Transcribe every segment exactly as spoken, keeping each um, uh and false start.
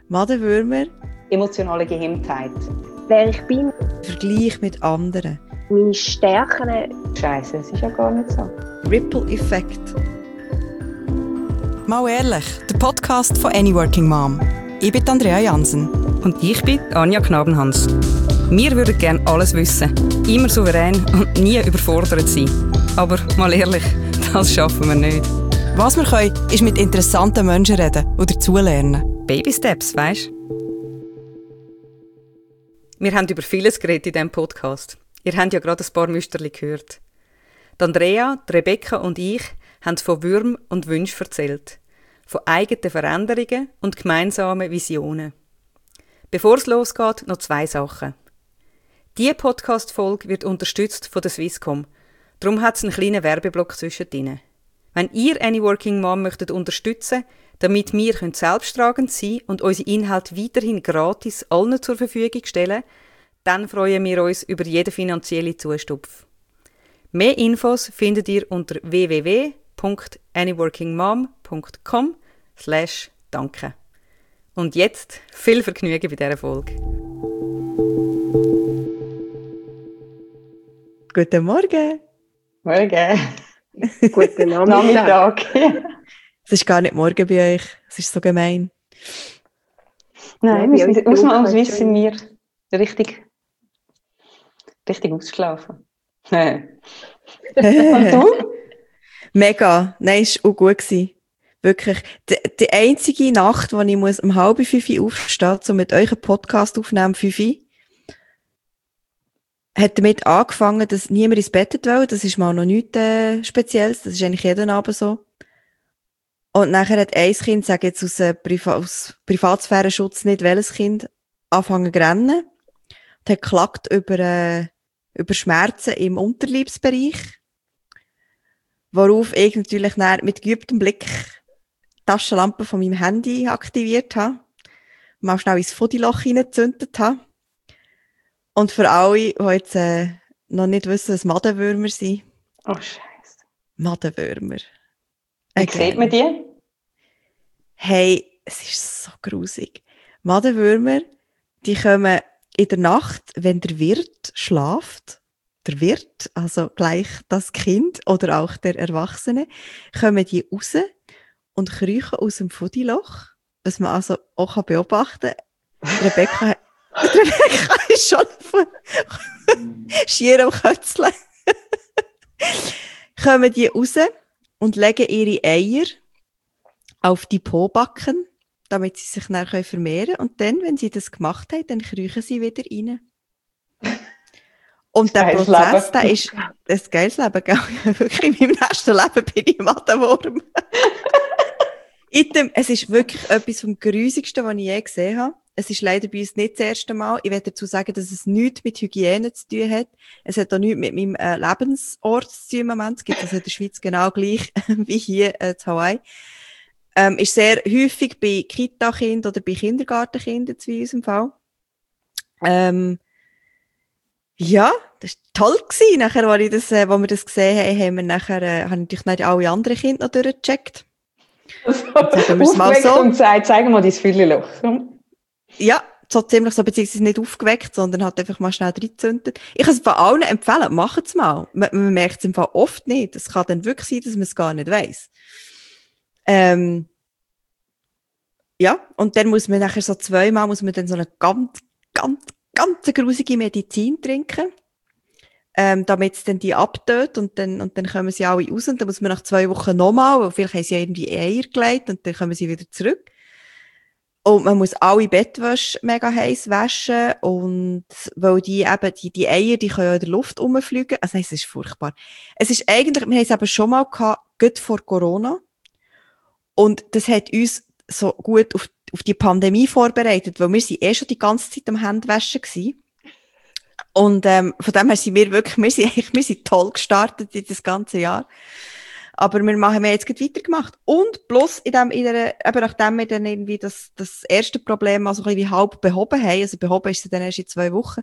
Madenwürmer. Emotionale Gehemmtheit. Wer ich bin. Vergleich mit anderen. Meine Stärken. Scheiße, es ist ja gar nicht so. Ripple-Effekt. Mal ehrlich, der Podcast von Any Working Mom. Ich bin Andrea Jansen. Und ich bin Anja Knabenhans. Wir würden gerne alles wissen, immer souverän und nie überfordert sein. Aber mal ehrlich, das schaffen wir nicht. Was wir können, ist mit interessanten Menschen reden und dazulernen. Baby Steps, weisst du? Wir haben über vieles geredet in diesem Podcast. Ihr habt ja gerade ein paar Müsterli gehört. Die Andrea, die Rebecca und ich haben von Würm und Wünschen erzählt. Von eigenen Veränderungen und gemeinsamen Visionen. Bevor es losgeht, noch zwei Sachen. Diese Podcast-Folge wird unterstützt von der Swisscom. Darum hat es einen kleinen Werbeblock zwischendrin. Wenn ihr Any Working Mom möchtet unterstützen, damit wir selbsttragend sein können und unsere Inhalte weiterhin gratis allen zur Verfügung stellen, dann freuen wir uns über jeden finanziellen Zustupf. Mehr Infos findet ihr unter w w w punkt anyworkingmom punkt com slash danke. Und jetzt viel Vergnügen bei dieser Folge. Guten Morgen. Morgen. Guten Nachmittag. Es ist gar nicht morgen bei euch. Es ist so gemein. Nein, Ja, wir sind ausnahmsweise schön. sind wir richtig, richtig ausgeschlafen. Und du? Mega. Nein, es war auch gut gewesen. Wirklich. Die, die einzige Nacht, wo ich muss um halb fünf Uhr aufstehen muss, um mit euch einen Podcast aufzunehmen, um fünf Uhr, hat damit angefangen, dass niemand ins Bett wollte. Das ist mal noch nichts äh, Spezielles. Das ist eigentlich jeden Abend so. Und nachher hat ein Kind, sage jetzt aus, äh, Priva- aus Privatsphärenschutz nicht, welches Kind, angefangen zu rennen. Und hat geklagt über, äh, über Schmerzen im Unterleibsbereich. Worauf ich natürlich dann mit geübtem Blick die Taschenlampe von meinem Handy aktiviert habe. Mal schnell ins Fodiloch hineingezündet habe. Und für alle, die jetzt äh, noch nicht wissen, was Madenwürmer sind. Oh, Scheiße. Madenwürmer. Wie Again. sieht man die? Hey, es ist so grusig. Madenwürmer, die kommen in der Nacht, wenn der Wirt schläft, der Wirt, also gleich das Kind oder auch der Erwachsene, kommen die raus und kriechen aus dem Fodiloch, was man also auch beobachten kann. Rebecca, Rebecca ist schon von schier am Kötzeln. Kommen die raus und legen ihre Eier auf die Pobacken, damit sie sich dann vermehren können. Und dann, wenn sie das gemacht haben, dann kriechen sie wieder rein. Und der Geiles Prozess, Leben. der ist ein geiles Leben, gell? Wirklich, in meinem nächsten Leben bin ich Madenwurm. Item, es ist wirklich etwas vom Grusigsten, was ich je gesehen habe. Es ist leider bei uns nicht das erste Mal. Ich werde dazu sagen, dass es nichts mit Hygiene zu tun hat. Es hat auch nichts mit meinem äh, Lebensort zu tun im Moment. Es gibt also in der Schweiz genau gleich wie hier äh, in Hawaii. Ähm, ist sehr häufig bei Kita-Kindern oder bei Kindergartenkindern in unserem Fall. Ähm, ja, das war toll gewesen. Nachher, als, ich das, äh, als wir das gesehen haben, haben wir nachher, äh, haben natürlich nicht alle anderen Kinder noch durchgecheckt. Sagen wir es mal so. Und sagt, zeig mal dein Fülleloch. Ja, so ziemlich so, beziehungsweise nicht aufgeweckt, sondern hat einfach mal schnell reingezündet. Ich kann es von allen empfehlen, macht es mal. Man, man merkt es im Fall oft nicht. Es kann dann wirklich sein, dass man es gar nicht weiss. Ähm, ja, und dann muss man nachher so zweimal, muss man dann so eine ganz, ganz, ganz grusige Medizin trinken, ähm, damit es dann die abtötet und dann, und dann kommen sie alle raus und dann muss man nach zwei Wochen nochmal, weil vielleicht haben sie ja irgendwie Eier gelegt und dann kommen sie wieder zurück. Und man muss alle Bettwäsche mega heiß waschen und weil die eben, die, die Eier, die können ja in der Luft rumfliegen. Also nein, es ist furchtbar. Es ist eigentlich, wir haben es eben schon mal gehabt, gut vor Corona. Und das hat uns so gut auf, auf die Pandemie vorbereitet, weil wir sind eh schon die ganze Zeit am Händewaschen gewesen. Und ähm, von dem her sind wir wirklich, wir sind eigentlich, wir sind toll gestartet in das ganze Jahr. Aber wir machen, wir haben jetzt gerade weitergemacht. Und plus, in dem, in der, eben nachdem wir dann irgendwie das, das erste Problem also ein bisschen wie halb behoben haben, also behoben ist es dann erst in zwei Wochen,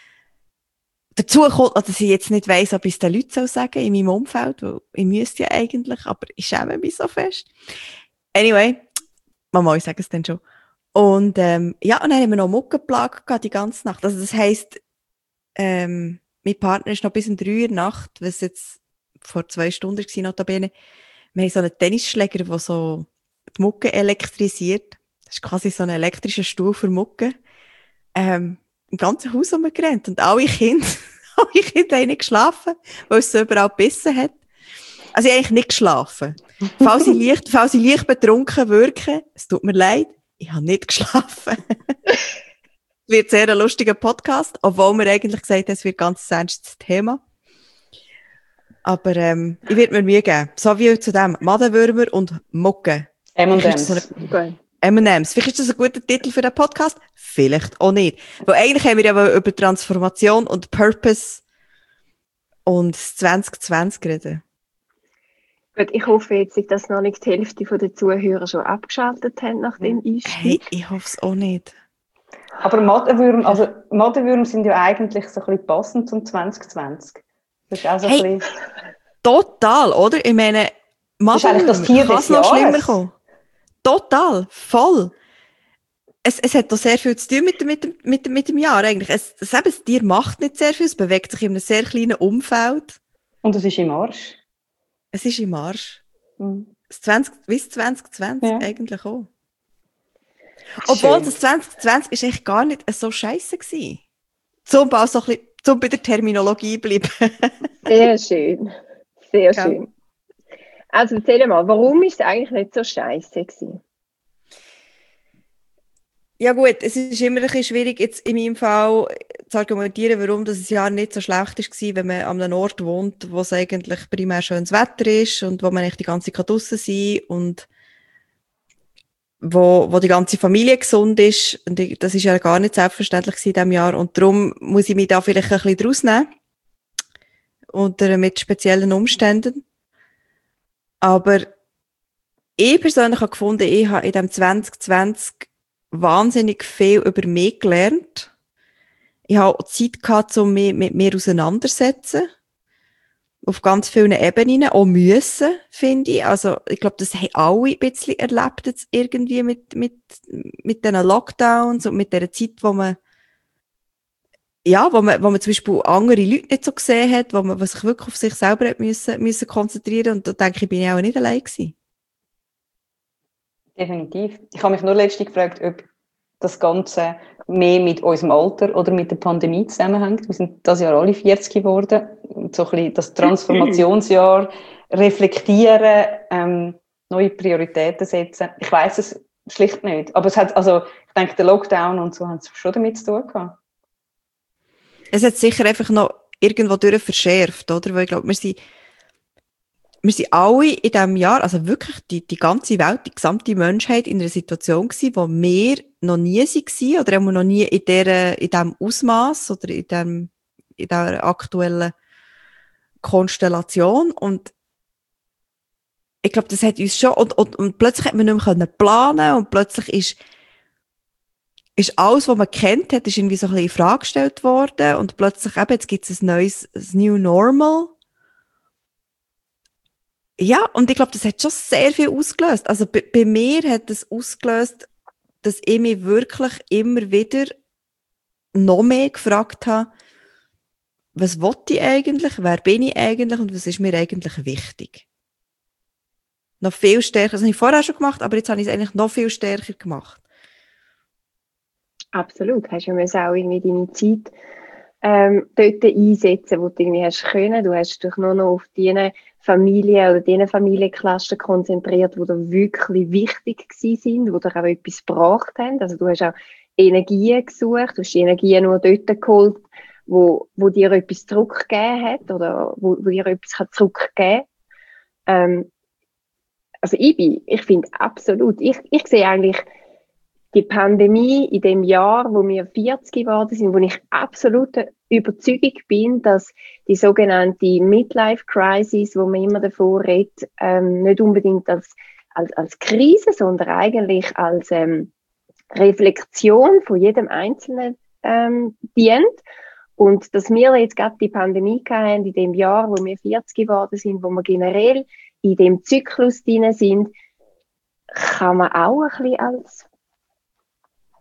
dazu kommt, dass ich jetzt nicht weiss, ob ich es den Leuten soll sagen in meinem Umfeld, weil ich müsste ja eigentlich, aber ich schäme mich so fest. Anyway, Mama, ich sage es dann schon. Und ähm, ja, und dann haben wir noch Muckenplage gehabt die ganze Nacht. Also das heisst, ähm, mein Partner ist noch bis um drei Uhr Nacht, was jetzt vor zwei Stunden war, notabene. Wir haben so einen Tennisschläger, der so die Mucke elektrisiert. Das ist quasi so ein elektrischer Stuhl für Mucke. Ähm, im ganzen Haus rumgerannt. Und alle Kinder, alle Kinder haben nicht geschlafen, weil es so überall gebissen hat. Also ich habe eigentlich nicht geschlafen. Falls ich leicht, falls ich leicht betrunken wirke, es tut mir leid, ich habe nicht geschlafen. Es wird sehr ein lustiger Podcast, obwohl wir eigentlich gesagt haben, es wird ganz ein ernstes Thema. Aber ähm, ich werde mir Mühe geben. So wie zu dem Madenwürmer und Mucke. M und M's. M und M's. Vielleicht ist das ein guter Titel für den Podcast, vielleicht auch nicht. Weil eigentlich haben wir ja über Transformation und Purpose und zwanzig zwanzig reden. Gut, ich hoffe jetzt, dass noch nicht die Hälfte der Zuhörer schon abgeschaltet haben nach dem Einstieg. Hey, ich hoffe es auch nicht. Aber Madenwürmer, also Madenwürmer sind ja eigentlich so ein bisschen passend zum zwanzig zwanzig. Das ist auch so hey, ein bisschen... Total, oder? Ich meine, das ist eigentlich das Tier des noch schlimmer Jahres. Kommen. Total, voll. Es, es hat doch sehr viel zu tun mit, mit, mit, mit dem Jahr eigentlich. Es, es, eben, das Tier macht nicht sehr viel, es bewegt sich in einem sehr kleinen Umfeld. Und es ist im Arsch. Es ist im Arsch. Mhm. Das zwanzig, bis zwanzig zwanzig Ja. eigentlich auch. Obwohl Schön. das zwanzig zwanzig ist echt gar nicht so scheisse gewesen. Zum, auch so ein bisschen, zum bei der Terminologie bleiben. Sehr schön. Sehr Ja. schön. Also erzähl mal, warum ist es eigentlich nicht so scheiße gewesen? Ja gut, es ist immer ein bisschen schwierig, jetzt in meinem Fall zu argumentieren, warum das Jahr nicht so schlecht war, wenn man an einem Ort wohnt, wo es eigentlich primär schönes Wetter ist und wo man eigentlich die ganze Zeit draussen sein kann und wo, wo die ganze Familie gesund ist. Und ich, das ist ja gar nicht selbstverständlich in diesem Jahr. Und darum muss ich mich da vielleicht ein bisschen draus nehmen. Unter mit speziellen Umständen. Aber ich persönlich habe gefunden, ich habe in diesem zwanzig zwanzig wahnsinnig viel über mich gelernt. Ich habe auch Zeit gehabt, um mich mit mir auseinanderzusetzen. Auf ganz vielen Ebenen, auch müssen, finde ich. Also, ich glaube, das haben alle ein bisschen erlebt jetzt irgendwie mit, mit, mit diesen Lockdowns und mit dieser Zeit, wo man, ja, wo man, wo man zum Beispiel andere Leute nicht so gesehen hat, wo man wo sich wirklich auf sich selber hat müssen, müssen konzentrieren. Und da denke ich, bin ich auch nicht allein gewesen. Definitiv. Ich habe mich nur letztens gefragt, ob das Ganze mehr mit unserem Alter oder mit der Pandemie zusammenhängt. Wir sind dieses Jahr alle vierzig geworden. Und so ein bisschen das Transformationsjahr reflektieren, ähm, neue Prioritäten setzen. Ich weiss es schlicht nicht. Aber es hat, also, ich denke, der Lockdown und so haben es schon damit zu tun gehabt. Es hat sicher einfach noch irgendwo durch verschärft, oder? Weil ich glaube, wir sind, wir sind alle in diesem Jahr, also wirklich die, die ganze Welt, die gesamte Menschheit in einer Situation gewesen, wo wir noch nie waren oder haben wir noch nie in, der, in diesem Ausmaß oder in, dem, in dieser aktuellen Konstellation. Und ich glaube, das hat uns schon, und, und, und plötzlich hat man nicht mehr planen und plötzlich ist, ist alles, was man kennt hat, ist irgendwie so ein bisschen in Frage gestellt worden und plötzlich eben, jetzt gibt es ein neues, ein New Normal. Ja, und ich glaube, das hat schon sehr viel ausgelöst. Also bei, bei mir hat das ausgelöst, dass ich mich wirklich immer wieder noch mehr gefragt habe, was wollte ich eigentlich, wer bin ich eigentlich und was ist mir eigentlich wichtig. Noch viel stärker, das habe ich vorher schon gemacht, aber jetzt habe ich es eigentlich noch viel stärker gemacht. Absolut. Hast ja müssen auch irgendwie deine Zeit ähm, dort einsetzen, wo du irgendwie hast können. Du hast dich nur noch auf die Familien oder diese Familienklassen konzentriert, die dir wirklich wichtig gewesen sind, die dir auch etwas gebracht haben. Also du hast auch Energien gesucht, du hast die Energien nur dort geholt, wo, wo dir etwas zurückgegeben hat oder wo, wo dir etwas zurückgeben kann. Ähm, also ich bin, ich finde absolut, ich, ich sehe eigentlich die Pandemie in dem Jahr, wo wir vierzig geworden sind, wo ich absolut Überzeugung bin, dass die sogenannte Midlife-Crisis, wo man immer davor redet, ähm, nicht unbedingt als, als, als Krise, sondern eigentlich als ähm, Reflexion von jedem Einzelnen ähm, dient. Und dass wir jetzt gerade die Pandemie hatten, in dem Jahr, wo wir vierzig geworden sind, wo wir generell in dem Zyklus drin sind, kann man auch ein bisschen als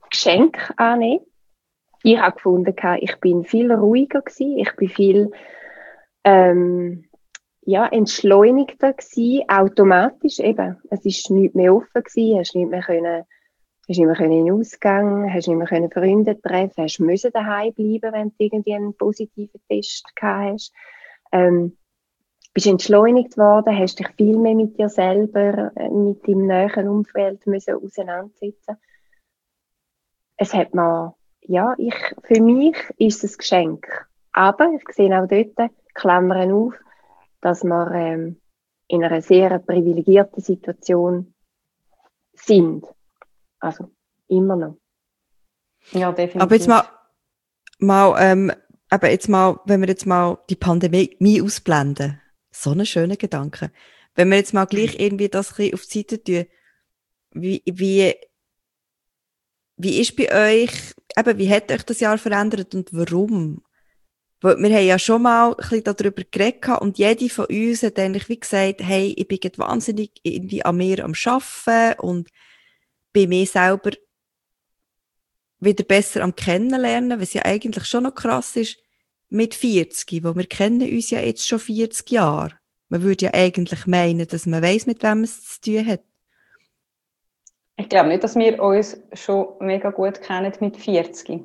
Geschenk annehmen. Ich habe gefunden, ich bin viel ruhiger gewesen, ich bin viel ähm, ja, entschleunigter gewesen, automatisch eben. Es ist nichts mehr offen gewesen, hast nicht mehr können, hast nicht mehr können in den Ausgang, hast nicht mehr können Freunde treffen, hast müssen daheim bleiben, wenn du irgendwie einen positiven Test gehabt hast. Ähm, bist entschleunigt worden, hast dich viel mehr mit dir selber, mit deinem näheren Umfeld müssen auseinandersetzen. Es hat mir, ja, ich, für mich ist es ein Geschenk. Aber ich sehe auch dort, Klammern auf, dass wir ähm, in einer sehr privilegierten Situation sind. Also immer noch. Ja, definitiv. Aber jetzt mal, mal, ähm, aber jetzt mal, wenn wir jetzt mal die Pandemie ausblenden, so einen schönen Gedanke. Wenn wir jetzt mal gleich irgendwie das ein bisschen auf die Seite tun, wie, wie, wie ist bei euch, eben, wie hat euch das Jahr verändert und warum? Weil wir haben ja schon mal ein bisschen darüber geredet und jede von uns hat eigentlich wie gesagt, hey, ich bin jetzt wahnsinnig irgendwie an mir am Arbeiten und bei mir selber wieder besser am Kennenlernen, was ja eigentlich schon noch krass ist, mit vierzig, weil wir kennen uns ja jetzt schon vierzig Jahre. Man würde ja eigentlich meinen, dass man weiss, mit wem es zu tun hat. Ich glaube nicht, dass wir uns schon mega gut kennen mit vierzig.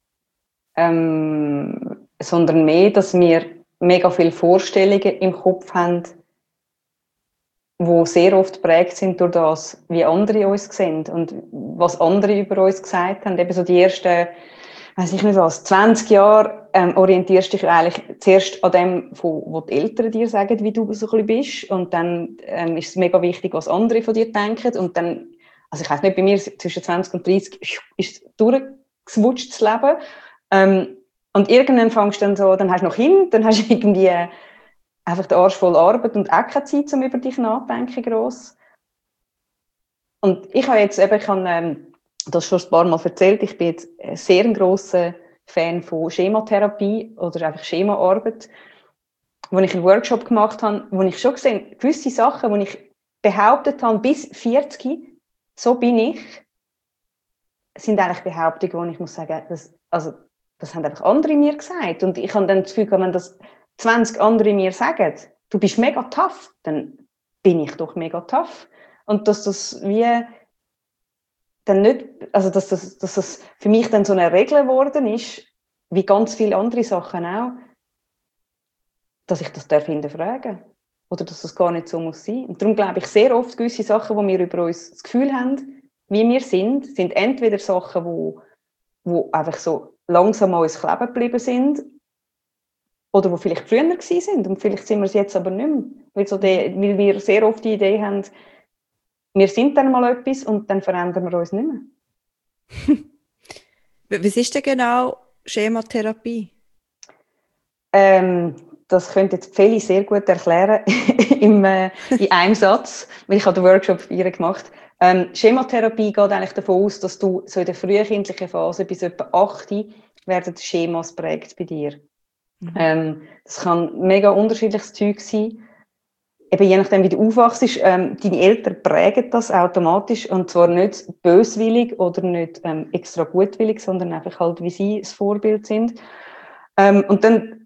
Ähm, sondern mehr, dass wir mega viele Vorstellungen im Kopf haben, die sehr oft geprägt sind durch das, wie andere uns sehen und was andere über uns gesagt haben. Eben so die ersten, weiss ich nicht was, zwanzig Jahre ähm, orientierst du dich eigentlich zuerst an dem, was die Eltern dir sagen, wie du so ein bisschen bist. Und dann ähm, ist es mega wichtig, was andere von dir denken. Und dann, also ich weiss nicht, bei mir zwischen zwanzig und dreißig ist es durchgeswutscht, das Leben. Ähm, und irgendwann fängst du dann so, dann hast du noch Kind, dann hast du irgendwie einfach den Arsch voll Arbeit und auch keine Zeit, um über dich nachzudenken, gross. Und ich habe jetzt eben, ich habe ähm, das schon ein paar Mal erzählt, ich bin jetzt ein sehr grosser Fan von Schematherapie oder einfach Schemaarbeit, wo ich einen Workshop gemacht habe, wo ich schon gesehen gewisse Sachen, wo ich behauptet habe, bis vierzig, so bin ich, sind eigentlich Behauptungen, wo ich muss sagen, das, also, das haben einfach andere mir gesagt. Und ich habe dann das Gefühl, wenn das zwanzig andere mir sagen, du bist mega tough, dann bin ich doch mega tough. Und dass das wie dann nicht, also dass das, dass das für mich dann so eine Regel geworden ist, wie ganz viele andere Sachen auch, dass ich das darf hinterfragen. Oder dass das gar nicht so muss sein. Und darum glaube ich sehr oft, gewisse Sachen, die wir über uns das Gefühl haben, wie wir sind, sind entweder Sachen, wo, wo einfach so langsam an uns kleben geblieben sind, oder wo vielleicht früher gewesen sind und vielleicht sind wir es jetzt aber nicht mehr. Weil, so die, weil wir sehr oft die Idee haben, wir sind dann mal etwas und dann verändern wir uns nicht mehr. Was ist denn genau Schematherapie? Ähm, das könnte jetzt Feli sehr gut erklären im, äh, in einem Satz, weil ich habe den Workshop für ihr gemacht. Ähm, Schematherapie geht eigentlich davon aus, dass du so in der frühkindlichen Phase bis etwa acht werden die Schemas prägt bei dir. Mhm. Ähm, das kann mega unterschiedliches Zeug sein. Eben je nachdem, wie du aufwachst, ähm, deine Eltern prägen das automatisch und zwar nicht böswillig oder nicht ähm, extra gutwillig, sondern einfach halt, wie sie das Vorbild sind. Ähm, und dann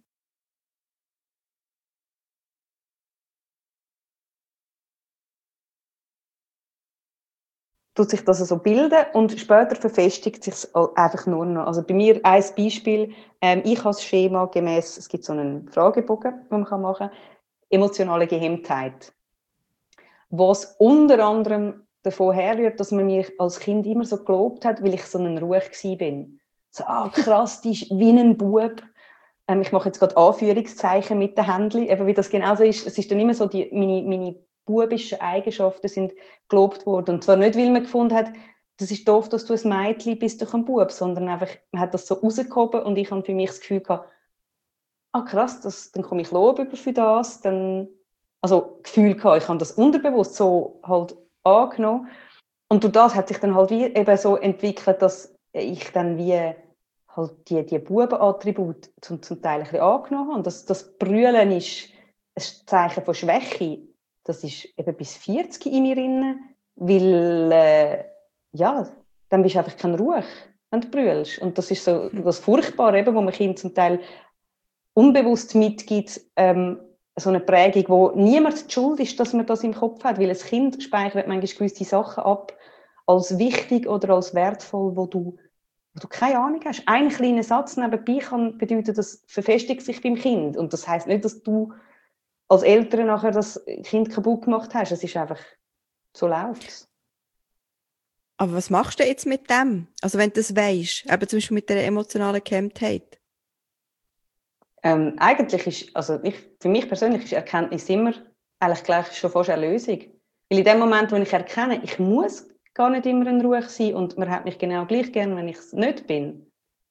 tut sich das so bilden und später verfestigt sich es einfach nur noch. Also bei mir ein Beispiel, ähm, ich habe das Schema gemäß, es gibt so einen Fragebogen, den man machen kann, emotionale Gehemmtheit. Was unter anderem davon herrührt, dass man mich als Kind immer so gelobt hat, weil ich so ein Ruch gsi bin. So, ah, krass, die ist wie ein Bub. Ähm, ich mache jetzt gerade Anführungszeichen mit den Händchen, eben wie das genau so ist. Es ist dann immer so, die, meine, meine bubischen Eigenschaften sind gelobt worden. Und zwar nicht, weil man gefunden hat, das ist doof, dass du ein Mädchen bist, doch ein Bub, sondern einfach, man hat das so rausgehoben und ich habe für mich das Gefühl gehabt, ah krass, das, dann komme ich Lob über für das, dann, also Gefühl gehabt, ich habe das unterbewusst so halt angenommen. Und durch das hat sich dann halt wie eben so entwickelt, dass ich dann wie halt die, die Bubenattribute zum, zum Teil ein bisschen angenommen habe. Und das, das Brüllen ist ein Zeichen von Schwäche. Das ist eben bis vierzig in mir drin, weil, äh, ja, dann bist du einfach kein Ruhe, wenn du brüllst. Und das ist so das Furchtbare, eben, wo man Kindern zum Teil unbewusst mitgibt, ähm, so eine Prägung, wo niemand die Schuld ist, dass man das im Kopf hat, weil ein Kind speichert manchmal gewisse Sachen ab, als wichtig oder als wertvoll, wo du, wo du keine Ahnung hast. Ein kleiner Satz nebenbei kann bedeuten, das verfestigt sich beim Kind. Und das heisst nicht, dass du als Eltern nachher das Kind kaputt gemacht hast. Es ist einfach, so läuft es. Aber was machst du jetzt mit dem? Also wenn du das weisst, eben zum Beispiel mit der emotionalen Gehemmtheit? Ähm, eigentlich ist, also ich, für mich persönlich ist Erkenntnis immer eigentlich gleich schon fast eine Lösung. Weil in dem Moment, wo ich erkenne, ich muss gar nicht immer in Ruhe sein und man hat mich genau gleich gern, wenn ich es nicht bin,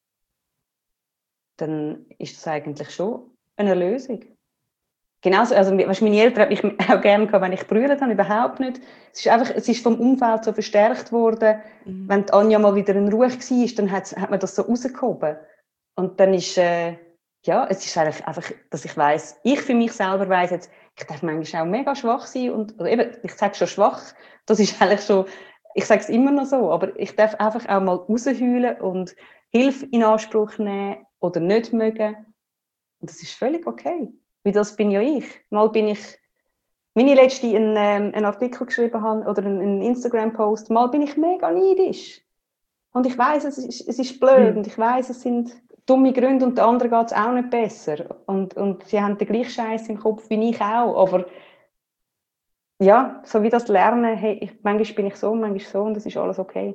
dann ist das eigentlich schon eine Lösung. Genauso, also weißt, meine Eltern haben mich auch gerne gehabt, wenn ich brüllt habe, überhaupt nicht. Es ist einfach, es ist vom Umfeld so verstärkt worden. Mhm. Wenn die Anja mal wieder in Ruhe war, dann hat, hat man das so rausgehoben. Und dann ist, äh, ja, es ist eigentlich einfach, dass ich weiss, ich für mich selber weiss jetzt, ich darf manchmal auch mega schwach sein und, oder eben, ich sage schon schwach, das ist eigentlich schon, ich sage es immer noch so, aber ich darf einfach auch mal rausheulen und Hilfe in Anspruch nehmen oder nicht mögen. Und das ist völlig okay. Weil das bin ja ich. Mal bin ich, wenn ich letztens einen, ähm, einen Artikel geschrieben habe oder einen, einen Instagram-Post, mal bin ich mega neidisch. Und ich weiss, es ist, es ist blöd, mhm. und ich weiss, es sind dumme Gründe und den anderen geht es auch nicht besser. Und, und sie haben den gleichen Scheiß im Kopf wie ich auch. Aber ja, so wie das Lernen, hey, ich, manchmal bin ich so, manchmal so und das ist alles okay.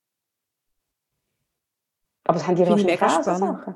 Aber es haben die wahrscheinlich auch so Sachen.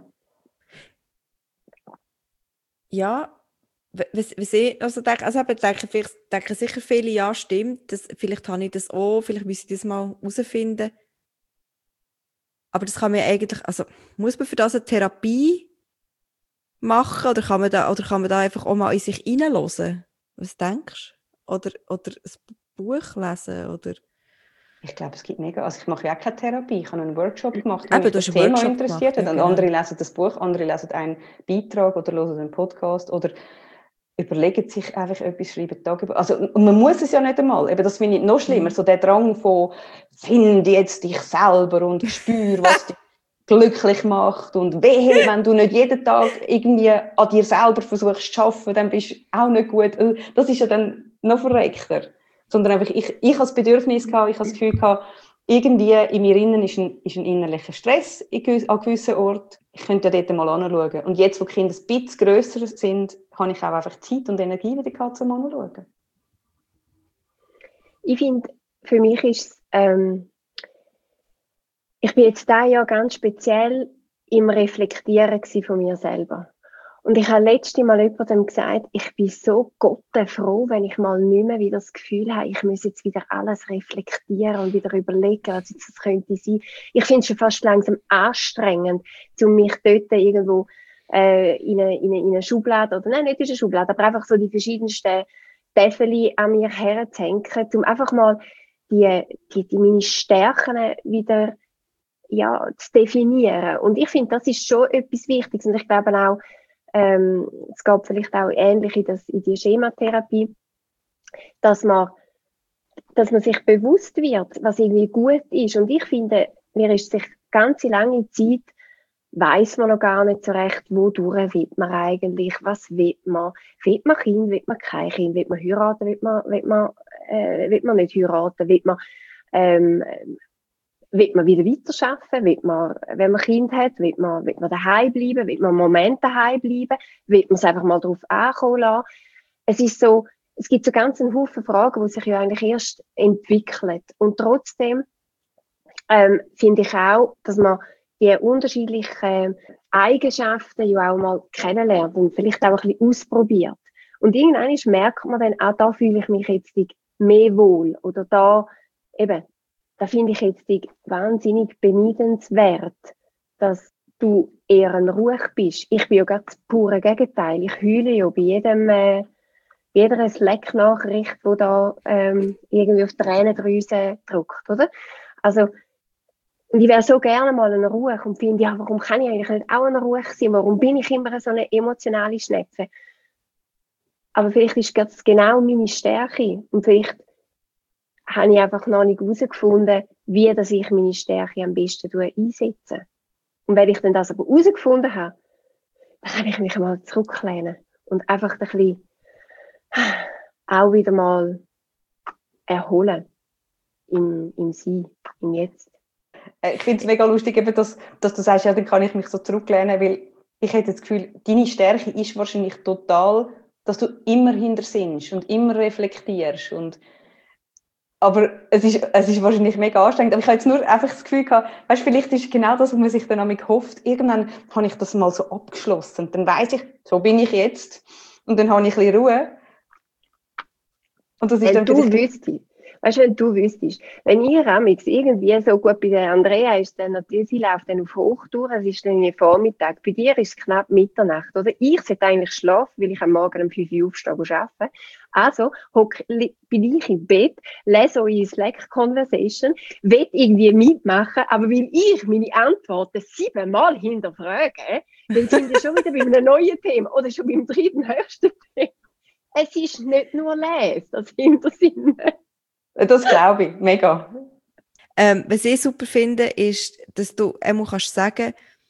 Ja, was, was ich also denke, also eben denke, vielleicht denken sicher viele, ja, stimmt, das, vielleicht habe ich das auch, vielleicht müsste ich das mal herausfinden. Aber das kann man eigentlich, also muss man für das eine Therapie machen oder kann man da, oder kann man da einfach auch mal in sich hineinhören? Was denkst du? Oder, oder ein Buch lesen? Oder? Ich glaube, es gibt mega, also ich mache ja auch keine Therapie, ich habe einen Workshop gemacht, wo mich das Thema Workshop interessiert hat. Ja, genau. Und andere lesen das Buch, andere lesen einen Beitrag oder hören einen Podcast oder überlegen sich einfach etwas, schreiben Tagebuch. Also, und man muss es ja nicht einmal. Eben, das finde ich noch schlimmer. So der Drang von, finde jetzt dich selber und spür, was dich glücklich macht. Und wehe, wenn du nicht jeden Tag irgendwie an dir selber versuchst zu arbeiten, dann bist du auch nicht gut. Das ist ja dann noch verreckter. Sondern einfach, ich, ich habe das Bedürfnis gehabt, ich habe das Gefühl gehabt, irgendwie in mir innen ist ein, ist ein innerlicher Stress an gewissen Orten. Ich könnte ja dort mal anschauen. Und jetzt, wo die Kinder ein bisschen grösser sind, habe ich auch einfach Zeit und Energie wieder gehabt, um anzuschauen. Ich finde, für mich ist es, ähm, ich bin jetzt dieses Jahr ganz speziell im Reflektieren von mir selber. Und ich habe letztes Mal jemandem gesagt, ich bin so gottenfroh, wenn ich mal nicht mehr wieder das Gefühl habe, ich muss jetzt wieder alles reflektieren und wieder überlegen, was jetzt das könnte sein. Ich finde es schon fast langsam anstrengend, um mich dort irgendwo äh, in, eine, in, eine, in eine Schublade, oder nein, nicht in eine Schublade, aber einfach so die verschiedensten Täfeli an mir herzuhängen, um einfach mal die, die, die meine Stärken wieder ja, zu definieren. Und ich finde, das ist schon etwas Wichtiges. Und ich glaube auch, Ähm, es geht vielleicht auch ähnlich in, das, in die Schematherapie, dass man, dass man sich bewusst wird, was irgendwie gut ist. Und ich finde, mir ist sich ganz lange Zeit, weiss man noch gar nicht so recht, wodurch will man eigentlich, was will man. Will man Kind, will man kein Kind, will man heiraten, will man, will man, äh, will man nicht heiraten, will man, ähm, will man wieder weiterarbeiten? Will man, wenn man Kind hat, will man, will man daheim bleiben? Will man einen Moment daheim bleiben? Will man es einfach mal drauf ankommen lassen? Es ist so, es gibt so ganz einen Haufen Fragen, die sich ja eigentlich erst entwickeln. Und trotzdem, ähm, finde ich auch, dass man die unterschiedlichen Eigenschaften ja auch mal kennenlernt und vielleicht auch ein bisschen ausprobiert. Und irgendwann merkt man dann, auch da fühle ich mich jetzt mehr wohl. Oder da, eben, da finde ich jetzt wahnsinnig beneidenswert, dass du eher ein Ruhig bist. Ich bin ja gerade das pure Gegenteil. Ich heule ja bei jedem, äh, bei jeder Slack-Nachricht, die da ähm, irgendwie auf die Tränendrüse drückt, oder? Also, und ich wäre so gerne mal ein Ruhig und finde, ja, warum kann ich eigentlich nicht auch ein Ruhig sein? Warum bin ich immer so eine emotionale Schnepfe? Aber vielleicht ist das genau meine Stärke und vielleicht habe ich einfach noch nicht herausgefunden, wie dass ich meine Stärke am besten einsetze. Und wenn ich dann das aber herausgefunden habe, dann kann ich mich mal zurücklehnen und einfach ein bisschen auch wieder mal erholen im, im Sein, im Jetzt. Ich finde es mega lustig, eben, dass, dass du sagst, ja, dann kann ich mich so zurücklehnen, weil ich hätte das Gefühl, deine Stärke ist wahrscheinlich total, dass du immer hinter sinnst und immer reflektierst. Und, aber es ist, es ist wahrscheinlich mega anstrengend. Aber ich habe jetzt nur einfach das Gefühl gehabt, weißt, vielleicht ist genau das, was man sich dann damit hofft. Irgendwann habe ich das mal so abgeschlossen. Und dann weiss ich, so bin ich jetzt. Und dann habe ich ein bisschen Ruhe. Und das ist wenn dann du wüsstest, weißt du, wenn du wüsstest, wenn ihr amix irgendwie so gut bei der Andrea ist, dann natürlich, sie läuft dann auf Hochtour, es ist dann Vormittag, bei dir ist es knapp Mitternacht, oder? Ich sollte eigentlich schlafen, weil ich am Morgen um fünf Uhr aufstehe und arbeite. Also, hock, bin ich im Bett, lese eure Slack-Conversation, will irgendwie mitmachen, aber weil ich meine Antworten siebenmal hinterfrage, dann sind wir schon wieder bei einem neuen Thema oder schon beim dritten höchsten Thema. Es ist nicht nur Lesen, das Hintersinn. Das glaube ich, mega. Ähm, was ich super finde, ist, dass du einmal kannst sagen,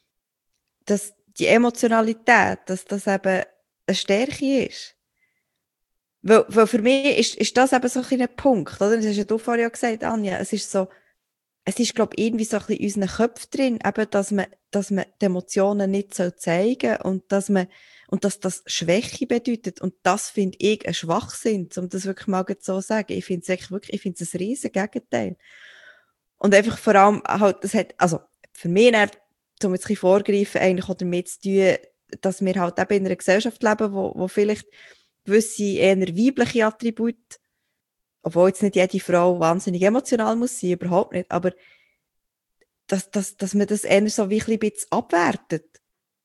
dass die Emotionalität, dass das eben eine Stärke ist. Weil, weil für mich ist, ist das eben so ein Punkt, oder? Das hast ja du vorher gesagt, Anja. Es ist so, es ist, glaube ich, irgendwie so ein bisschen in unseren Köpfen drin, eben, dass man, dass man die Emotionen nicht so zeigen und dass man, und dass das Schwäche bedeutet. Und das finde ich ein Schwachsinn, um das wirklich mal so zu sagen. Ich finde es wirklich, ich finde es ein riesen Gegenteil. Und einfach vor allem halt, das hat, also, für mich, dann, um jetzt ein bisschen vorgreifen, eigentlich auch damit zu tun, dass wir halt eben in einer Gesellschaft leben, wo, wo vielleicht gewisse eher weibliche Attribute, obwohl jetzt nicht jede Frau wahnsinnig emotional muss sein, überhaupt nicht, aber dass, dass, dass man das eher so wie ein bisschen abwertet.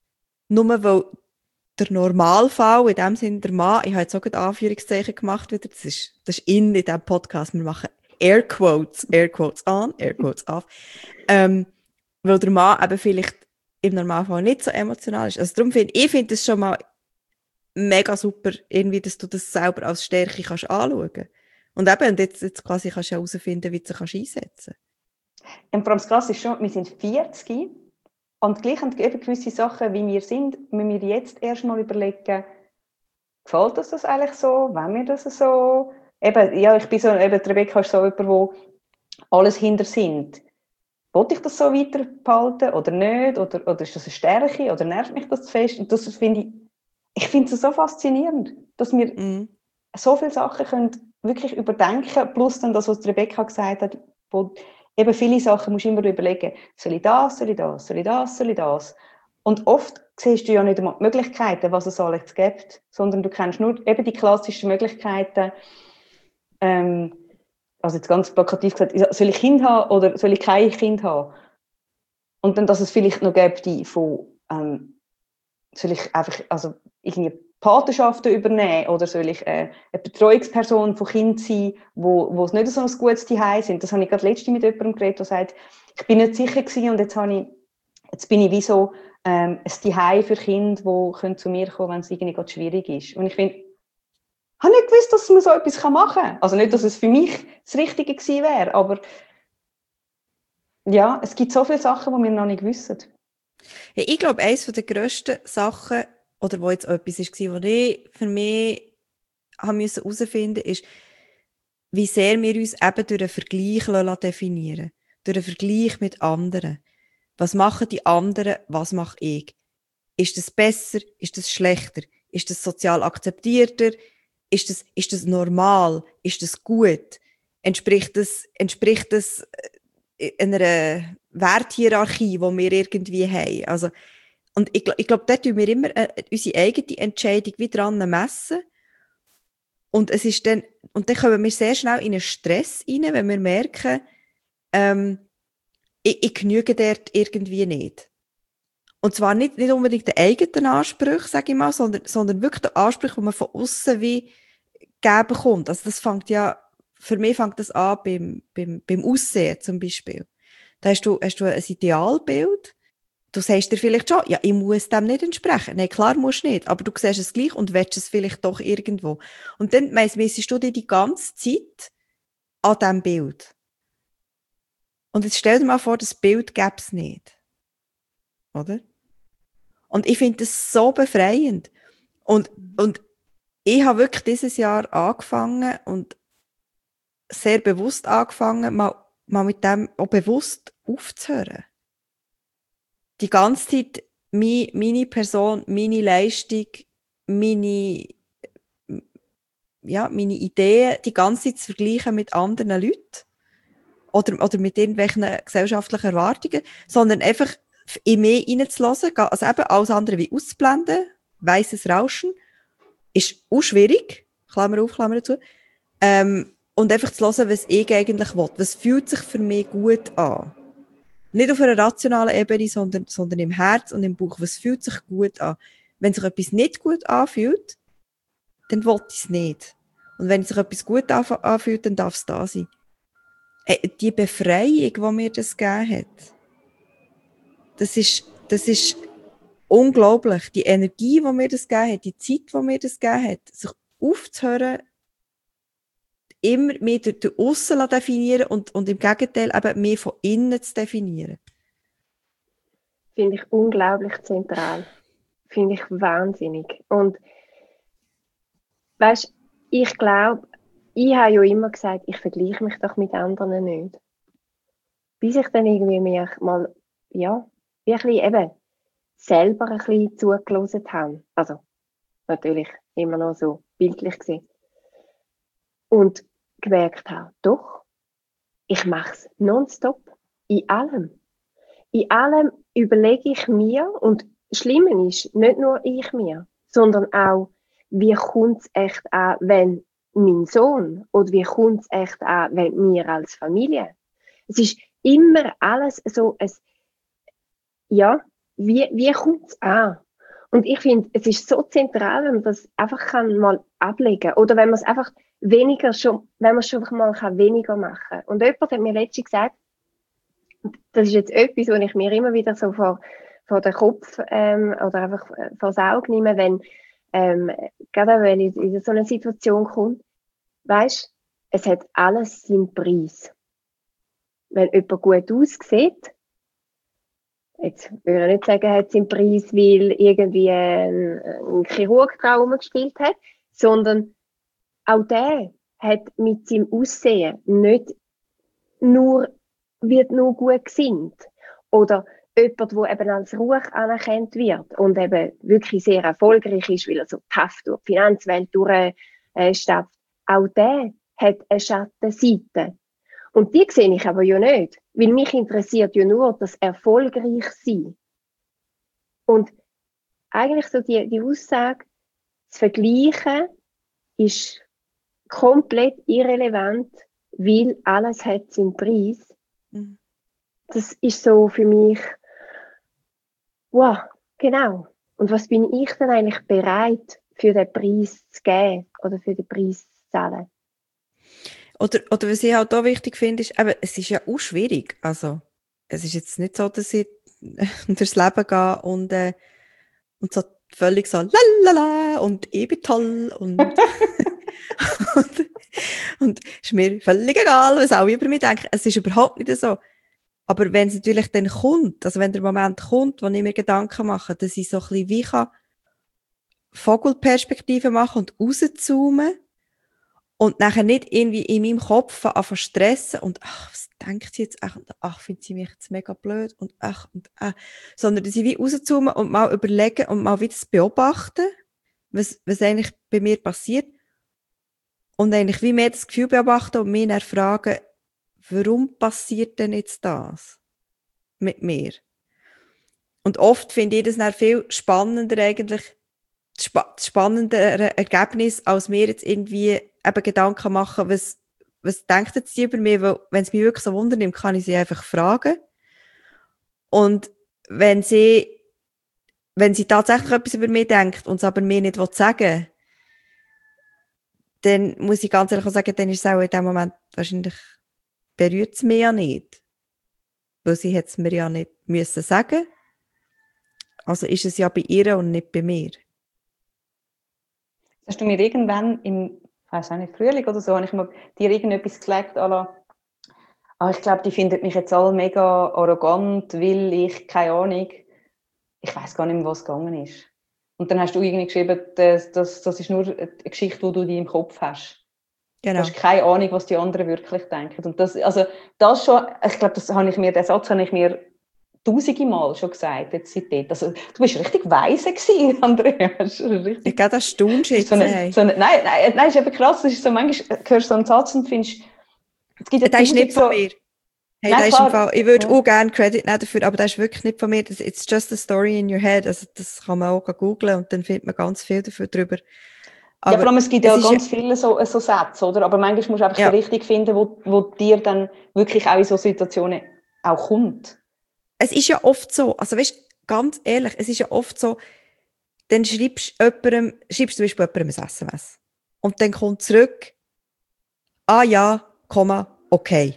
Nur weil der Normalfall, in dem Sinne der Mann, ich habe jetzt auch gerade Anführungszeichen gemacht wieder, das ist, das ist in, in diesem Podcast, wir machen Airquotes, Airquotes on, Airquotes off, ähm, weil der Mann eben vielleicht im Normalfall nicht so emotional ist. Also darum finde ich, finde es schon mal mega super, irgendwie, dass du das selber als Stärke kannst anschauen. Und eben, und jetzt, jetzt quasi kannst du herausfinden, wie du sie kannst einsetzen kannst. Und vor allem das Krasse ist schon, wir sind vierzig und gleich haben eben gewisse Sachen, wie wir sind, müssen wir jetzt erst mal überlegen, gefällt uns das eigentlich so, wollen wir das so? Eben, ja, ich bin so, eben, Rebecca ist so jemand, wo alles hinter sind. Wollte ich das so weiter behalten oder nicht? Oder, oder ist das eine Stärke? Oder nervt mich das zu fest? Und das finde ich, ich finde es so faszinierend, dass wir mm. so viele Sachen können wirklich überdenken, plus dann das, was Rebecca gesagt hat, wo eben viele Sachen musst du immer überlegen, soll ich das, soll ich das, soll ich das, soll ich das? Und oft siehst du ja nicht einmal die Möglichkeiten, was es alles gibt, sondern du kennst nur eben die klassischen Möglichkeiten, ähm, also jetzt ganz plakativ gesagt, soll ich Kind haben oder soll ich kein Kind haben? Und dann, dass es vielleicht noch gibt, die von, ähm, soll ich einfach, also irgendwie Patenschaften übernehmen oder soll ich äh, eine Betreuungsperson von Kindern sein, wo, wo es nicht so ein gutes Zuhause sind? Das habe ich gerade letztens mit jemandem geredet, der sagt, ich bin nicht sicher gewesen und jetzt, habe ich, jetzt bin ich wie so ähm, ein Zuhause für Kinder, die zu mir kommen, wenn es irgendwie gerade schwierig ist. Und ich finde, ich habe nicht gewusst, dass man so etwas machen kann. Also nicht, dass es für mich das Richtige gewesen wäre, aber ja, es gibt so viele Sachen, die wir noch nicht wissen. Ja, ich glaube, eines der grössten Sachen, oder wo jetzt etwas war, was ich für mich herausfinden musste, ist, wie sehr wir uns eben durch einen Vergleich definieren lassen. Durch einen Vergleich mit anderen. Was machen die anderen, was mache ich? Ist das besser? Ist das schlechter? Ist das sozial akzeptierter? Ist das, ist das normal? Ist das gut? Entspricht das, entspricht das einer Werthierarchie, die wir irgendwie haben? Also, und ich, ich glaube, dort tun wir immer äh, unsere eigene Entscheidung wie dran messen. Und es ist dann, und dann kommen wir sehr schnell in einen Stress rein, wenn wir merken, ähm, ich, ich genüge dort irgendwie nicht. Und zwar nicht, nicht unbedingt den eigenen Anspruch, sage ich mal, sondern, sondern wirklich den Anspruch, den man von außen wie geben bekommt. Also das fängt ja, für mich fängt das an beim, beim, beim Aussehen zum Beispiel. Da hast du, hast du ein Idealbild. Du sagst dir vielleicht schon, ja, ich muss dem nicht entsprechen. Nein, klar musst du nicht, aber du siehst es gleich und willst es vielleicht doch irgendwo. Und dann messest du dir die ganze Zeit an diesem Bild. Und jetzt stell dir mal vor, das Bild gäbe es nicht. Oder? Und ich finde das so befreiend. Und, und ich habe wirklich dieses Jahr angefangen und sehr bewusst angefangen, mal, mal mit dem auch bewusst aufzuhören. Die ganze Zeit meine, meine Person, meine Leistung, meine, ja, meine Ideen, die ganze Zeit zu vergleichen mit anderen Leuten oder, oder mit irgendwelchen gesellschaftlichen Erwartungen, sondern einfach in mich hineinzulassen, also eben alles andere wie auszublenden, weisses Rauschen, ist auch schwierig, Klammer auf, Klammer zu, ähm, und einfach zu hören, was ich eigentlich will. Was fühlt sich für mich gut an? Nicht auf einer rationalen Ebene, sondern, sondern im Herz und im Bauch. Was fühlt sich gut an? Wenn sich etwas nicht gut anfühlt, dann will ich es nicht. Und wenn sich etwas gut anfühlt, dann darf es da sein. Äh, die Befreiung, die mir das gegeben hat, das ist, das ist unglaublich. Die Energie, die mir das gegeben hat, die Zeit, die mir das gegeben hat, sich aufzuhören, immer mehr durch, durch Aussen definieren und, und im Gegenteil eben mehr von innen zu definieren. Finde ich unglaublich zentral. Finde ich wahnsinnig. Und weißt, ich glaube, ich habe ja immer gesagt, ich vergleiche mich doch mit anderen nicht. Bis ich dann irgendwie mich mal, ja, wirklich eben selber ein bisschen zugelassen habe. Also, natürlich immer noch so bildlich gesehen. Und gemerkt habe, doch, ich mache es nonstop. In allem. In allem überlege ich mir, und das Schlimme ist, nicht nur ich mir, sondern auch, wie kommt es echt an, wenn mein Sohn, oder wie kommt es echt an, wenn wir als Familie. Es ist immer alles so ein, ja, wie, wie kommt es an? Und ich finde, es ist so zentral, wenn man das einfach kann mal ablegen, oder wenn man es einfach weniger schon, wenn man es schon mal kann, weniger machen. Und jemand hat mir letztens gesagt, das ist jetzt etwas, was ich mir immer wieder so vor, vor den Kopf ähm, oder einfach vor das Auge nehme, wenn ähm, gerade wenn ich in so eine Situation komme, weisst, es hat alles seinen Preis. Wenn jemand gut aussieht, jetzt würde ich nicht sagen, er hat seinen Preis, weil irgendwie ein, ein Chirurg Traum gespielt hat, sondern auch der hat mit seinem Aussehen nicht nur, wird nur gut gesinnt. Oder jemand, der eben als ruhig anerkannt wird und eben wirklich sehr erfolgreich ist, weil er so tough durch die Finanzwelt durchstapft. Auch der hat eine Schattenseite. Und die sehe ich aber ja nicht. Weil mich interessiert ja nur das erfolgreich sein. Und eigentlich so die, die Aussage, das Vergleichen ist komplett irrelevant, weil alles hat seinen Preis. Mhm. Das ist so für mich, wow, genau. Und was bin ich denn eigentlich bereit, für den Preis zu geben oder für den Preis zu zahlen? Oder, oder was ich halt auch wichtig finde, ist, eben, es ist ja auch schwierig. Also, es ist jetzt nicht so, dass ich durchs Leben gehe und, äh, und so völlig so, lalala, und ich bin toll, und, und, und ist mir völlig egal, was alle über mich denken. Es ist überhaupt nicht so. Aber wenn es natürlich dann kommt, also wenn der Moment kommt, wo ich mir Gedanken mache, dass ich so ein bisschen wie kann Vogelperspektive machen und rauszoomen und nachher nicht irgendwie in meinem Kopf anfangen stressen und ach, was denkt sie jetzt? Ach, und ach, findet sie mich jetzt mega blöd und ach, und ach. Sondern dass ich wie rauszoomen und mal überlegen und mal wieder beobachten, was, was eigentlich bei mir passiert. Und eigentlich wie mehr das Gefühl beobachten und mich dann fragen, warum passiert denn jetzt das mit mir? Und oft finde ich das dann viel spannender eigentlich, das spa- spannendere Ergebnis, als mir jetzt irgendwie eben Gedanken machen, was, was denkt jetzt die über mich? Weil, wenn es mich wirklich so wundernimmt, kann ich sie einfach fragen. Und wenn sie, wenn sie tatsächlich etwas über mich denkt und es aber mir nicht sagen will, dann muss ich ganz ehrlich sagen, dann ist es auch in dem Moment wahrscheinlich, berührt es mich ja nicht. Weil sie hat es mir ja nicht müssen sagen. Also ist es ja bei ihr und nicht bei mir. Hast du mir irgendwann im ich weiss auch nicht, Frühling oder so, habe ich mal dir irgendetwas gelegt, à la, ah, ich glaube, die finden mich jetzt alle mega arrogant, weil ich, keine Ahnung, ich weiss gar nicht mehr, was gegangen ist. Und dann hast du irgendwie geschrieben, das, das, das ist nur eine Geschichte, die du in deinem Kopf hast. Genau. Du hast keine Ahnung, was die anderen wirklich denken. Und das, also, das schon, ich glaube, das habe ich mir, den Satz habe ich mir tausende Mal schon gesagt, jetzt seitdem. Also, du bist richtig weise gewesen, Andrea. Richtig, Ich glaube, das staunst jetzt. so eine, so eine, nein, nein, nein, ist eben krass. Das ist so, manchmal hörst du so einen Satz und findest, es gibt ja das ist nicht von so, mir. Hey, nein, ist im Fall, ich würde ja. auch gerne Credit nehmen dafür, aber das ist wirklich nicht von mir. Das, it's just a story in your head. Also, das kann man auch googlen und dann findet man ganz viel dafür drüber. Aber ja, vor allem, es gibt ja es ganz viele so, so Sätze, oder? Aber manchmal musst du einfach ja. so richtig finden, wo, wo dir dann wirklich auch in so Situationen auch kommt. Es ist ja oft so, also weißt, ganz ehrlich, es ist ja oft so, dann schreibst du jemandem, schreibst du zum Beispiel jemandem ein S M S. Und dann kommt zurück, ah ja, Komma, okay.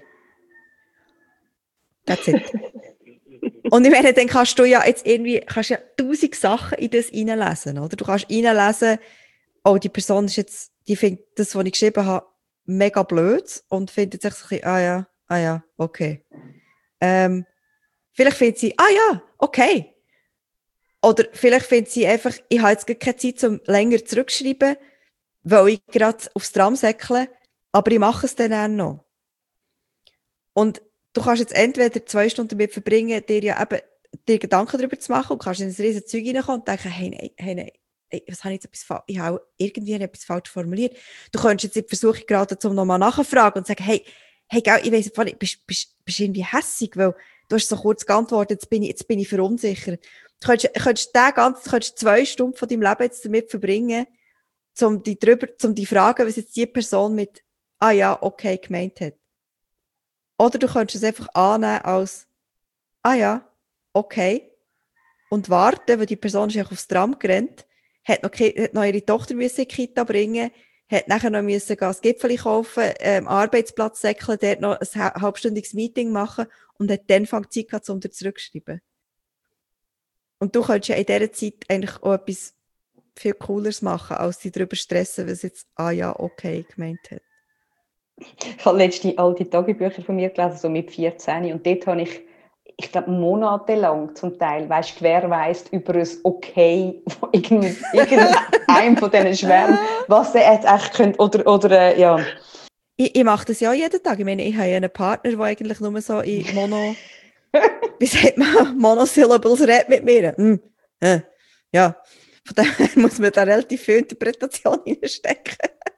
That's it. Und ich meine, dann kannst du ja jetzt irgendwie, kannst ja tausend Sachen in das reinlesen, oder? Du kannst reinlesen, oh, die Person ist jetzt, die findet das, was ich geschrieben habe, mega blöd und findet sich so ein bisschen, ah ja, ah ja, okay. Ähm, vielleicht findet sie, ah ja, okay. Oder vielleicht findet sie einfach, ich habe jetzt keine Zeit, um länger zurückzuschreiben, weil ich gerade aufs Tram säckle, aber ich mache es dann auch noch. Und du kannst jetzt entweder zwei Stunden damit verbringen, dir ja eben dir Gedanken darüber zu machen und kannst in ein riesen Zeug reinkommen und denken, hey, nein, hey, nein, hey, was habe ich jetzt etwas falsch, ich habe irgendwie etwas falsch formuliert. Du könntest jetzt in Versuchung gerade, um nochmal nachzufragen und sagen, hey, hey, gell, ich weiss nicht, bist, bist, bist irgendwie hässig, weil du hast so kurz geantwortet, jetzt bin ich, jetzt bin ich verunsichert. Du könntest, könntest den ganzen, könntest zwei Stunden von deinem Leben jetzt damit verbringen, um die drüber, um die fragen, was jetzt die Person mit, ah ja, okay, gemeint hat. Oder du könntest es einfach annehmen als, ah ja, okay, und warten, weil die Person ist aufs Tram gerannt, hat noch, hat noch ihre Tochter müssen in die Kita bringen, hat nachher noch müssen ein Gipfeli kaufen, ähm, Arbeitsplatz säckeln, dort noch ein halbstündiges Meeting machen und hat dann Zeit gehabt, um dir zurückzuschreiben. Und du könntest ja in dieser Zeit eigentlich auch etwas viel Cooleres machen, als dich darüber stressen, was jetzt, ah ja, okay, gemeint hat. Ich habe letzte alte Tagebücher von mir gelesen, so mit vierzehn, und dort habe ich, ich glaube, monatelang zum Teil, weißt, gewährleistet über ein Okay von irgendeinem von diesen Schwärmen, was der jetzt echt könnte, oder, oder, äh, ja. Ich, ich mache das ja jeden Tag. Ich meine, ich habe ja einen Partner, der eigentlich nur so in Mono, wie sagt man, Monosyllables redet mit mir. Hm. Äh, ja, von daher muss man da relativ viel Interpretation reinstecken.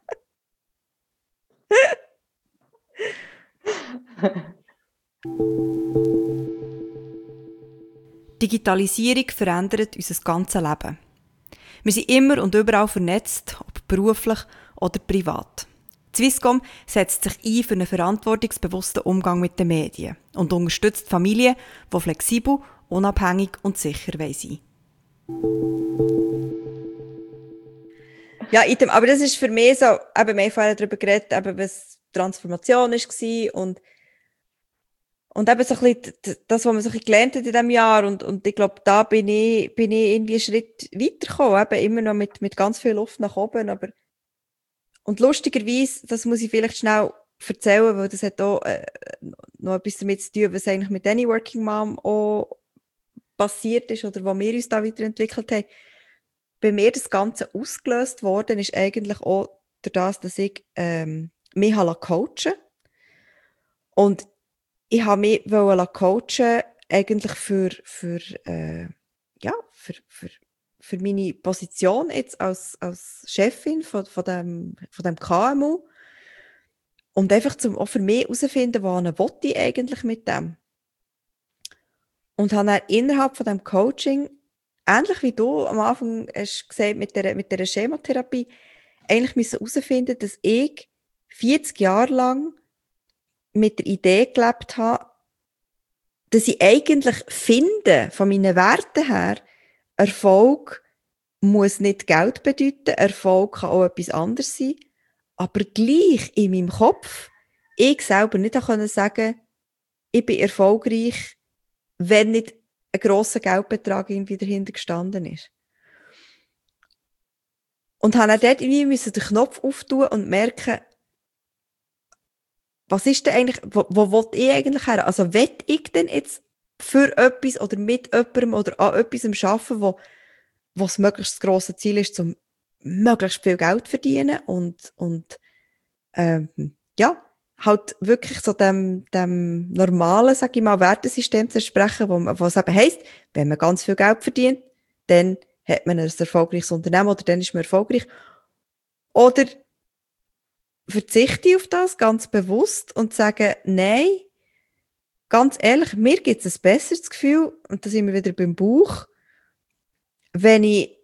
Digitalisierung verändert unser ganzes Leben. Wir sind immer und überall vernetzt, ob beruflich oder privat. Swisscom setzt sich ein für einen verantwortungsbewussten Umgang mit den Medien und unterstützt Familien, die flexibel, unabhängig und sicher sein wollen. Ja, item, aber das ist für mich so, eben, wir haben vorher darüber geredet, eben, was Transformation war und, und eben so ein bisschen das, was man so ein bisschen gelernt hat in diesem Jahr und, und ich glaube, da bin ich, bin ich irgendwie einen Schritt weitergekommen, eben immer noch mit, mit ganz viel Luft nach oben, aber und lustigerweise, das muss ich vielleicht schnell erzählen, weil das hat auch äh, noch etwas damit zu tun, was eigentlich mit Any Working Mom auch passiert ist oder wo wir uns da weiterentwickelt haben. Bei mir das Ganze ausgelöst worden ist eigentlich auch durch das, dass ich ähm, mich coachen lassen. Und ich habe mich coachen eigentlich für, für, äh, ja, für, für, für meine Position jetzt als, als Chefin von, von, dem, von dem K M U. Und einfach zum, auch für mich herauszufinden, was ich eigentlich mit dem. Und habe dann innerhalb von dem Coaching, ähnlich wie du am Anfang hast gesagt, mit der, mit der Schematherapie, eigentlich müssen herausfinden, dass ich vierzig Jahre lang mit der Idee gelebt habe, dass ich eigentlich finde, von meinen Werten her, Erfolg muss nicht Geld bedeuten, Erfolg kann auch etwas anderes sein, aber gleich in meinem Kopf, ich selber nicht sagen konnte, ich bin erfolgreich, wenn nicht ein grosser Geldbetrag irgendwie dahinter gestanden ist. Und habe dann dort irgendwie müssen den Knopf auftun und merken, was ist denn eigentlich, wo, wo will ich eigentlich her? Also will ich denn jetzt für etwas oder mit jemandem oder an etwas arbeiten, wo, wo das möglichst grosse Ziel ist, um möglichst viel Geld zu verdienen und, und ähm, ja, halt wirklich so dem, dem normalen, sag ich mal, Wertesystem zu entsprechen, wo, wo es eben heisst, wenn man ganz viel Geld verdient, dann hat man ein erfolgreiches Unternehmen oder dann ist man erfolgreich. Oder verzichte ich auf das ganz bewusst und sage, nein, ganz ehrlich, mir gibt es ein besseres Gefühl, und da sind wir wieder beim Bauch, wenn ich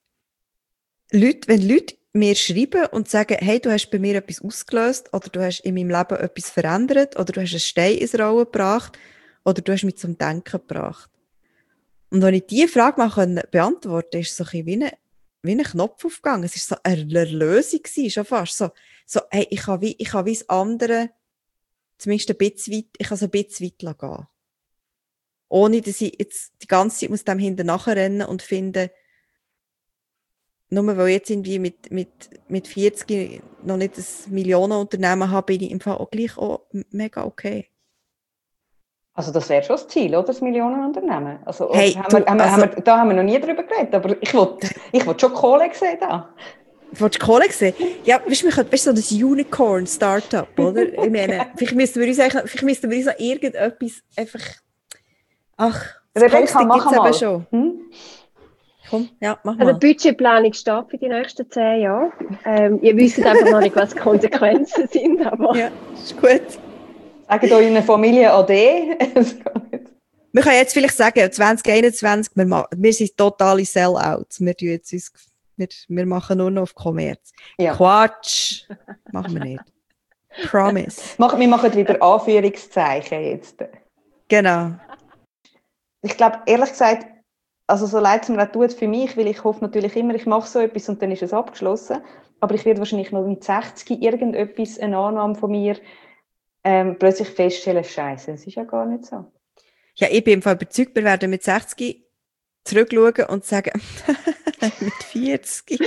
Leute, wenn Leute mir schreiben und sagen, hey, du hast bei mir etwas ausgelöst oder du hast in meinem Leben etwas verändert oder du hast einen Stein ins Rollen gebracht oder du hast mich zum Denken gebracht. Und wenn ich diese Frage mal beantworten konnte, ist es so ein bisschen wie ein, wie ein Knopf aufgegangen. Es war so eine Erlösung, schon fast. So, so hey, ich kann wie, ich kann wie das andere, zumindest ein bisschen weit, ich kann so ein bisschen weit gehen. Ohne, dass ich jetzt die ganze Zeit muss dem hinterher rennen und finden, nur weil ich jetzt irgendwie mit, mit, mit vierzig noch nicht ein Millionenunternehmen habe, bin ich im Fall auch gleich auch mega okay. Also das wäre schon das Ziel, oder? Das Millionenunternehmen. Also, Hey, haben du, wir, haben wir, also, haben wir, da haben wir noch nie drüber geredet, aber ich wollte ich wollt schon Kohle sehen da. Willst du Kohle sehen? Ja, weißt du, weißt, so ein Unicorn-Startup, oder? Ich meine, vielleicht müssten wir uns, vielleicht müssten wir uns noch irgendetwas einfach... Ach, das Rebecca, mach mal. Schon. Hm? Komm, ja, mach mal. Also die Budgetplanung steht für die nächsten zehn Jahre. Ähm, ihr wisst einfach noch nicht, was die Konsequenzen sind, aber... Ja, ist gut. Sagt eurer Familie Ade. Wir können jetzt vielleicht sagen, zwanzig einundzwanzig, wir, ma- wir sind totale Sellouts. Wir, tun jetzt uns, wir, wir machen nur noch auf Kommerz. Ja. Quatsch! Machen wir nicht. Promise. Mach, wir machen wieder Anführungszeichen jetzt. Genau. Ich glaube, ehrlich gesagt, also so leid es mir auch tut für mich, weil ich hoffe natürlich immer, ich mache so etwas und dann ist es abgeschlossen. Aber ich werde wahrscheinlich noch mit sechzig irgendetwas, eine Annahme von mir, ähm, plötzlich feststellen, Scheiße, das ist ja gar nicht so. Ja, ich bin im Fall überzeugt, wir werden mit sechzig zurückschauen und sagen, mit vierzig.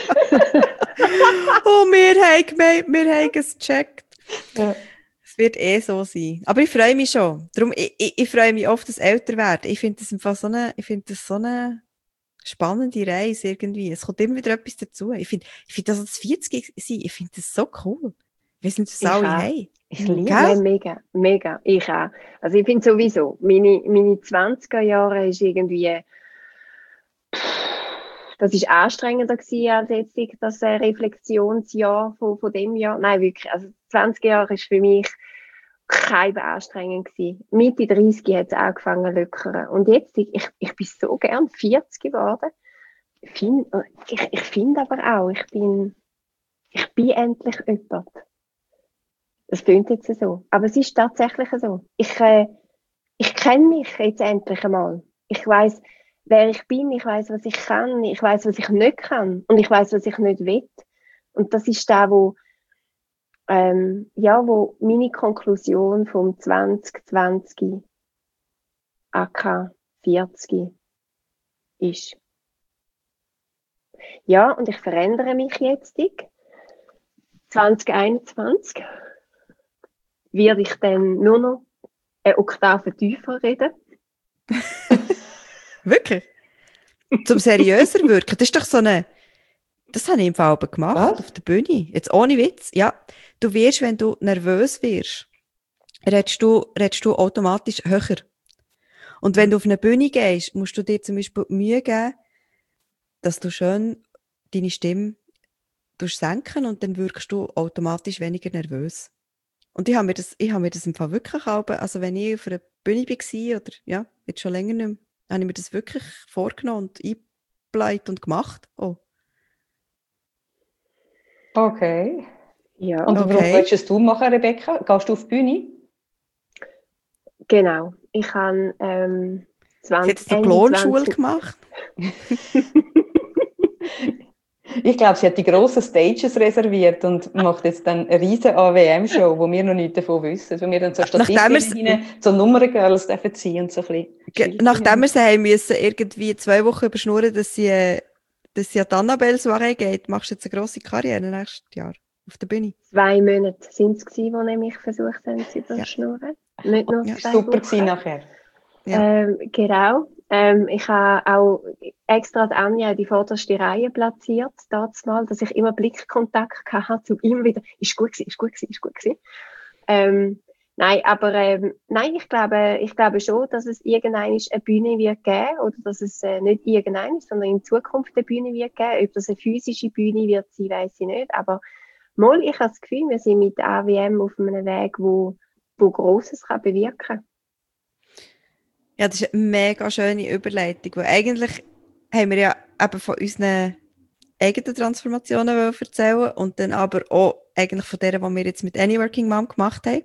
Oh, wir haben gemeint, wir haben es gecheckt. Ja. Es wird eh so sein. Aber ich freue mich schon. Darum, ich, ich, ich freue mich oft, das älter werden. Ich finde das im Fall so eine, ich finde das so eine spannende Reise irgendwie. Es kommt immer wieder etwas dazu. Ich finde, ich finde das als vierzig sein, ich finde das so cool. Wir sind das alle haben. Ich liebe Ja, mega, mega. Ich auch. Also ich finde sowieso, meine, meine zwanziger Jahre ist irgendwie, das ist anstrengender gewesen als jetzt das Reflexionsjahr von, von dem Jahr. Nein, wirklich. Also zwanzig Jahre ist für mich kein anstrengend gewesen. Mitte dreißig hat es angefangen zu lockern. Und jetzt, ich, ich bin so gern vierzig geworden. Ich finde ich, ich find aber auch, ich bin, ich bin endlich jemand. Das klingt jetzt so. Aber es ist tatsächlich so. Ich, äh, ich kenne mich jetzt endlich einmal. Ich weiss, wer ich bin. Ich weiss, was ich kann. Ich weiss, was ich nicht kann. Und ich weiss, was ich nicht will. Und das ist da, wo, ähm, ja, wo meine Konklusion vom zwanzig zwanzig aka vierzig ist. Ja, und ich verändere mich jetzt. zwanzig einundzwanzig werde ich dann nur noch eine Oktave tiefer reden. Wirklich? Zum seriöser wirken. Das ist doch so eine... Das habe ich im Fall gemacht, Was? auf der Bühne. Jetzt ohne Witz. Ja, du wirst, wenn du nervös wirst, redest du, redest du automatisch höher. Und wenn du auf eine Bühne gehst, musst du dir zum Beispiel Mühe geben, dass du schön deine Stimme senken und dann wirkst du automatisch weniger nervös. Und ich habe mir das, ich habe mir das im Fall wirklich auch, also wenn ich auf einer Bühne war, oder ja, jetzt schon länger nicht mehr, habe ich mir das wirklich vorgenommen und eingeleitet und gemacht. Oh. Okay. Ja, Und warum Okay. willst du es du machen, Rebecca? Gehst du auf die Bühne? genau. Ich habe ähm, Sie hat zwanzig jetzt eine Klonschule einundzwanzig gemacht. Ich glaube, sie hat die grossen Stages reserviert und macht jetzt dann eine riesen A W M-Show, wo wir noch nichts davon wissen. Wo wir dann so Nachdem Statistiken wir's- rein, so Nummerngirls dürfen ziehen und so ein Ge- bisschen. Nachdem wir sie haben müssen irgendwie zwei Wochen überschnurren, dass sie, äh, dass es ja die Annabelle-Soiree geht, machst du jetzt eine grosse Karriere nächstes Jahr auf der Bühne. Zwei Monate sind es gewesen, wo ich mich versucht habe zu überschnurren. Ja. Nicht nur Ja. zwei Super Wochen. gewesen nachher. Ja. Ähm, genau. Ähm, ich habe auch extra die Anja in die vorderste Reihe platziert, das mal, dass ich immer Blickkontakt hatte, um immer wieder, ist gut gewesen, ist gut gewesen, ist gut gewesen. Ähm, nein, aber ähm, nein, ich glaube, ich glaube schon, dass es irgendwann eine Bühne wird geben, oder dass es äh, nicht irgendwann, sondern in Zukunft eine Bühne wird geben. Ob das eine physische Bühne wird sein, weiß ich nicht, aber mal, ich habe das Gefühl, wir sind mit A W M auf einem Weg, wo, wo Grosses kann bewirken kann. Ja, das ist eine mega schöne Überleitung, weil eigentlich haben wir ja eben von unseren eigenen Transformationen erzählen und dann aber auch eigentlich von der, die wir jetzt mit Any Working Mom gemacht haben.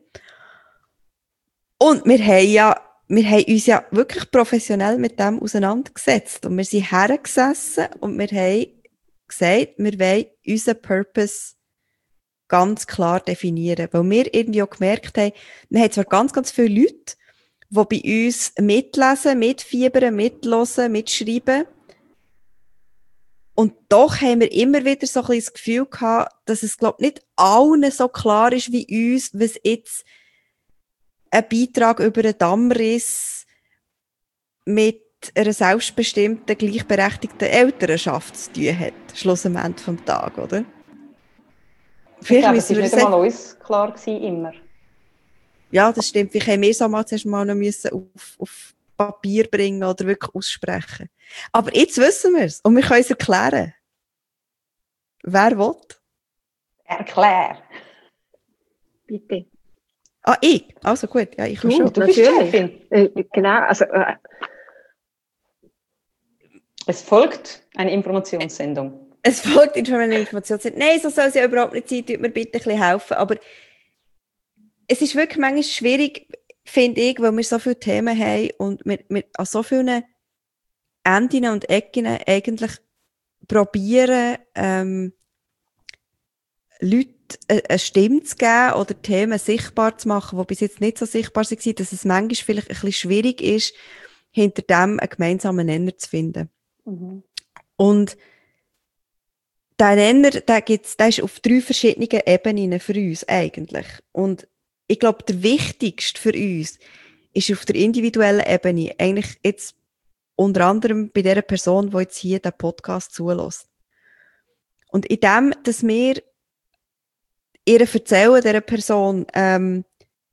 Und wir haben ja, wir haben uns ja wirklich professionell mit dem auseinandergesetzt und wir sind hergesessen und wir haben gesagt, wir wollen unseren Purpose ganz klar definieren, weil wir irgendwie auch gemerkt haben, wir haben zwar ganz, ganz viele Leute, die bei uns mitlesen, mitfiebern, mitlosen, mitschreiben. Und doch haben wir immer wieder so ein bisschen das Gefühl gehabt, dass es, glaube ich, nicht allen so klar ist wie uns, was jetzt ein Beitrag über einen Dammriss mit einer selbstbestimmten, gleichberechtigten Elternschaft zu tun hat, Schluss am Ende des Tages, oder? Ich glaube, es müssen war wir nicht das einmal uns klar gewesen, immer. Ja, das stimmt. Vielleicht haben wir es einmal zuerst mal noch müssen auf, auf Papier bringen oder wirklich aussprechen. Aber jetzt wissen wir es und wir können es erklären. Wer will? Erklär. Bitte. Ah, ich? Also gut, ja, ich kann Du, schon. Du bist Natürlich. Chefin. Äh, genau, also äh, Es folgt eine Informationssendung. Es folgt in schon eine Information. Nein, so soll es ja überhaupt nicht sein. Tut mir bitte ein bisschen helfen. Aber es ist wirklich manchmal schwierig, finde ich, weil wir so viele Themen haben und wir, wir an so vielen Enden und Ecken eigentlich probieren, ähm, Leute eine Stimme zu geben oder Themen sichtbar zu machen, die bis jetzt nicht so sichtbar waren, dass es manchmal vielleicht ein bisschen schwierig ist, hinter dem einen gemeinsamen Nenner zu finden. Mhm. Und der Nenner, der, gibt's, der ist auf drei verschiedenen Ebenen für uns eigentlich. Und ich glaube, der wichtigste für uns ist auf der individuellen Ebene eigentlich jetzt unter anderem bei der Person, die jetzt hier den Podcast zulässt. Und in dem, dass wir ihr erzählen, dieser Person, ähm,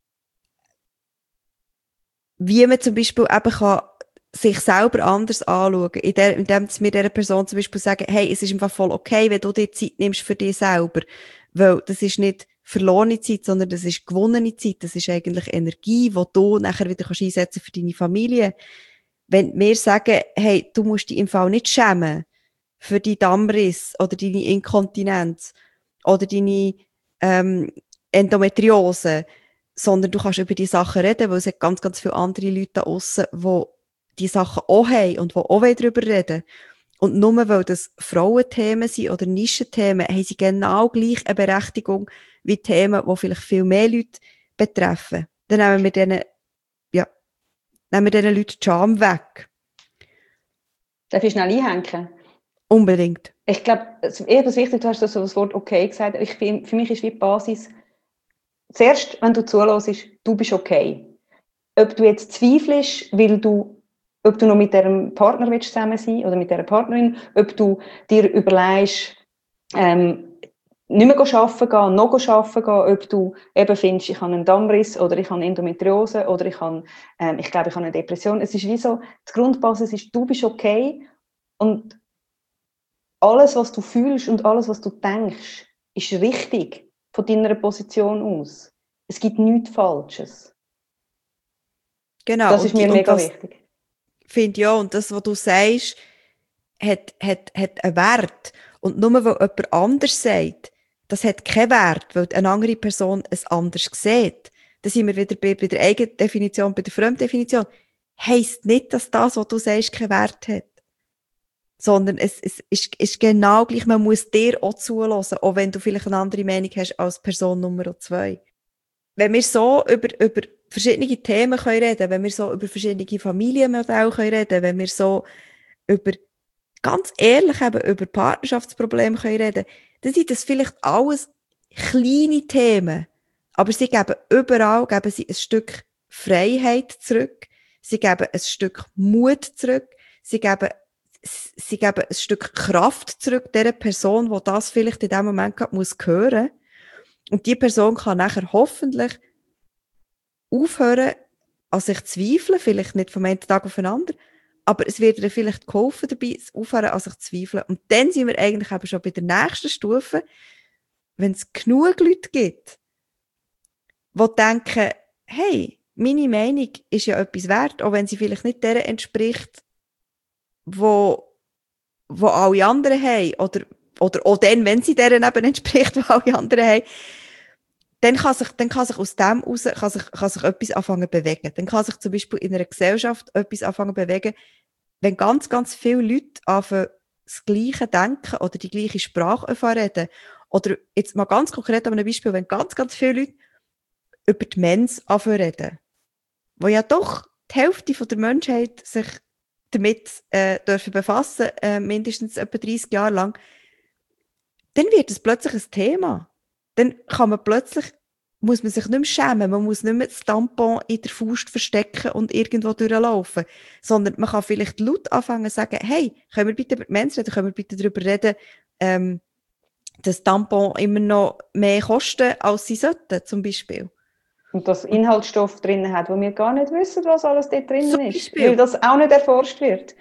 wie man zum Beispiel eben kann sich selber anders anschauen, in der, indem wir dieser Person zum Beispiel sagen, hey, es ist einfach voll okay, wenn du dir Zeit nimmst für dich selber, weil das ist nicht verlorene Zeit, sondern das ist gewonnene Zeit, das ist eigentlich Energie, die du nachher wieder kannst einsetzen für deine Familie. Wenn wir sagen, hey, du musst dich im Fall nicht schämen für deinen Dammriss oder deine Inkontinenz oder deine ähm, Endometriose, sondern du kannst über die Sachen reden, weil es hat ganz, ganz viele andere Leute da draussen, die die Sachen auch haben und die auch darüber reden. Und nur weil das Frauenthemen sind oder Nischenthemen, haben sie genau gleich eine Berechtigung wie Themen, die vielleicht viel mehr Leute betreffen. Dann nehmen wir denen, ja, nehmen wir diesen Leuten die Scham weg. Darf ich schnell einhängen? Unbedingt. Ich glaube, eher das Wichtige, du hast so das Wort okay gesagt. Ich find, für mich ist wie die Basis, zuerst, wenn du zuhörst, du bist okay. Ob du jetzt zweifelst, weil du, ob du noch mit diesem Partner willst zusammen sein oder mit dieser Partnerin, ob du dir überlegst, ähm, nicht mehr arbeiten gehen, noch arbeiten gehen, ob du eben findest, ich habe einen Dammriss oder ich habe Endometriose oder ich habe, ähm, ich glaube, ich habe eine Depression. Es ist wie so, die Grundbasis ist, du bist okay und alles, was du fühlst und alles, was du denkst, ist richtig von deiner Position aus. Es gibt nichts Falsches. Genau. Das ist und mir die, mega das, wichtig. Finde ja, und das, was du sagst, hat, hat, hat einen Wert. Und nur weil jemand anders sagt, das hat keinen Wert, weil eine andere Person es anders sieht. Da sind wir wieder bei, bei der eigenen Definition, bei der Fremddefinition. Heisst nicht, dass das, was du sagst, keinen Wert hat. Sondern es, es ist, ist genau gleich, man muss dir auch zulassen, auch wenn du vielleicht eine andere Meinung hast als Person Nummer zwei. Wenn wir so über, über verschiedene Themen können reden, wenn wir so über verschiedene Familienmodelle können reden, wenn wir so über ganz ehrlich eben über Partnerschaftsprobleme können reden, dann sind das vielleicht alles kleine Themen, aber sie geben überall geben sie ein Stück Freiheit zurück, sie geben ein Stück Mut zurück, sie geben, sie geben ein Stück Kraft zurück der Person, die das vielleicht in dem Moment gerade muss hören. Und die Person kann nachher hoffentlich aufhören, an sich zu zweifeln, vielleicht nicht vom einen Tag auf den anderen, aber es wird ihr vielleicht geholfen dabei, aufhören, an sich zu zweifeln. Und dann sind wir eigentlich eben schon bei der nächsten Stufe, wenn es genug Leute gibt, die denken, hey, meine Meinung ist ja etwas wert, auch wenn sie vielleicht nicht der entspricht, wo, wo alle anderen haben, oder, oder auch dann, wenn sie deren eben entspricht, wo alle anderen haben, dann kann sich, dann kann sich aus dem heraus, kann sich, kann sich etwas anfangen zu bewegen. Dann kann sich zum Beispiel in einer Gesellschaft etwas anfangen zu bewegen, wenn ganz, ganz viele Leute anfangen, das Gleiche denken oder die gleiche Sprache reden. Oder jetzt mal ganz konkret an einem Beispiel, wenn ganz, ganz viele Leute über die Mens anfangen reden, wo ja doch die Hälfte von der Menschheit sich damit äh, dürfen befassen, äh, mindestens etwa dreißig Jahre lang, dann wird es plötzlich ein Thema. Dann kann man plötzlich, muss man sich nicht mehr schämen, man muss nicht mehr das Tampon in der Faust verstecken und irgendwo durchlaufen, sondern man kann vielleicht laut anfangen zu sagen, hey, können wir bitte über die Mens reden, können wir bitte darüber reden, ähm, dass Tampon immer noch mehr kosten, als sie sollten, zum Beispiel. Und dass Inhaltsstoff drin hat, wo wir gar nicht wissen, was alles dort drin Zum ist, Beispiel. weil das auch nicht erforscht wird.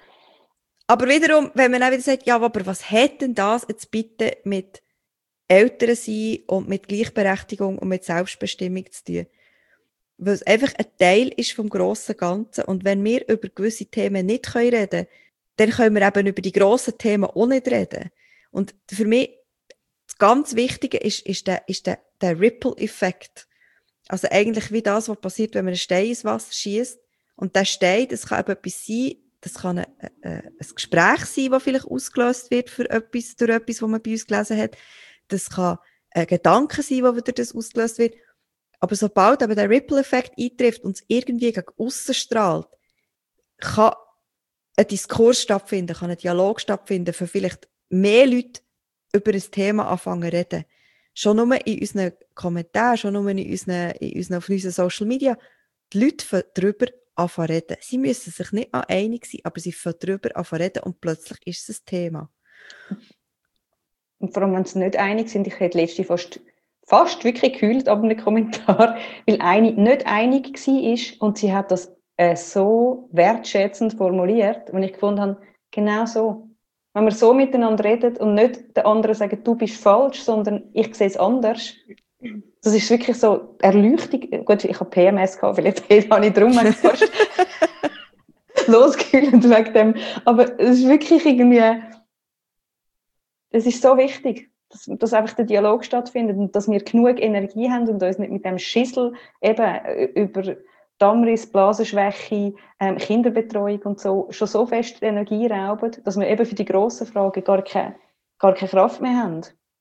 Aber wiederum, wenn man auch wieder sagt, ja, aber was hat denn das jetzt bitte mit Eltern sein und mit Gleichberechtigung und mit Selbstbestimmung zu tun? Weil es einfach ein Teil ist vom grossen Ganzen. Und wenn wir über gewisse Themen nicht reden können, dann können wir eben über die grossen Themen auch nicht reden. Und für mich, das ganz Wichtige ist, ist der, ist der, der Ripple-Effekt. Also eigentlich wie das, was passiert, wenn man einen Stein ins Wasser schiesst. Und der Stein, das kann eben etwas sein, das kann ein, ein, ein Gespräch sein, das vielleicht ausgelöst wird für etwas, durch etwas, was man bei uns gelesen hat. Das kann ein Gedanke sein, der durch das ausgelöst wird. Aber sobald eben der Ripple-Effekt eintrifft und es irgendwie gegen aussen strahlt, kann ein Diskurs stattfinden, kann ein Dialog stattfinden, für vielleicht mehr Leute über ein Thema anfangen zu reden. Schon nur in unseren Kommentaren, schon nur in unseren, in unseren, auf unseren Social Media, die Leute fangen darüber anfangen zu reden. Sie müssen sich nicht mal einig sein, aber sie fangen darüber anfangen zu reden und plötzlich ist es ein Thema. Und vor allem, wenn sie nicht einig sind, ich hätte letztens fast, fast wirklich gekühlt ab einem Kommentar, weil eine nicht einig war und sie hat das äh, so wertschätzend formuliert, und ich gefunden habe, genau so. Wenn wir so miteinander reden und nicht der andere sagen, du bist falsch, sondern ich sehe es anders. Das ist wirklich so Erleuchtung. Gut, ich habe P M S gehabt, vielleicht habe ich darum fast losgekühlt wegen dem. Aber es ist wirklich irgendwie, es ist so wichtig, dass, dass einfach der Dialog stattfindet und dass wir genug Energie haben und uns nicht mit dem Schissel eben über Dammriss, Blasenschwäche, ähm, Kinderbetreuung und so schon so fest die Energie rauben, dass wir eben für die grossen Fragen gar keine, gar keine Kraft mehr haben.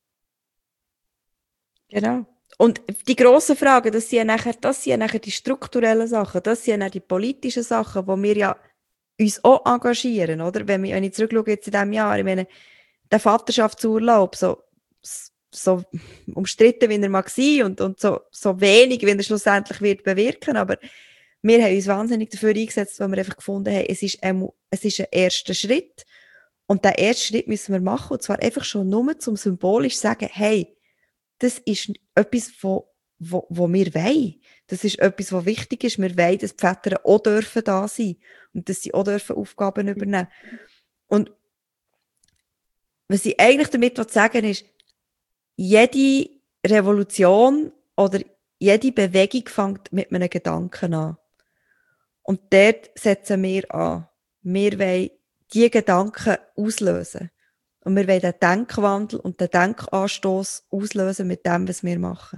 Genau. Und die grossen Fragen, das sind ja nachher, das sind ja nachher die strukturellen Sachen, das sind ja die politischen Sachen, wo wir ja uns auch engagieren, oder? Wenn wir, wenn ich zurückschaue jetzt in diesem Jahr, ich meine, der Vaterschaftsurlaub, so, so umstritten, wie er mag sein und, und so, so wenig, wie er schlussendlich wird bewirken, aber wir haben uns wahnsinnig dafür eingesetzt, weil wir einfach gefunden haben, es ist ein, es ist ein erster Schritt und den ersten Schritt müssen wir machen, und zwar einfach schon nur zum symbolisch sagen, hey, das ist etwas, wo, wo, wo wir wollen. Das ist etwas, was wichtig ist. Wir wollen, dass die Väter auch dürfen da sein und dass sie auch dürfen Aufgaben übernehmen. Und was ich eigentlich damit sagen will, ist, jede Revolution oder jede Bewegung fängt mit einem Gedanken an. Und dort setzen wir an. Wir wollen diese Gedanken auslösen. Und wir wollen den Denkwandel und den Denkanstoss auslösen mit dem, was wir machen.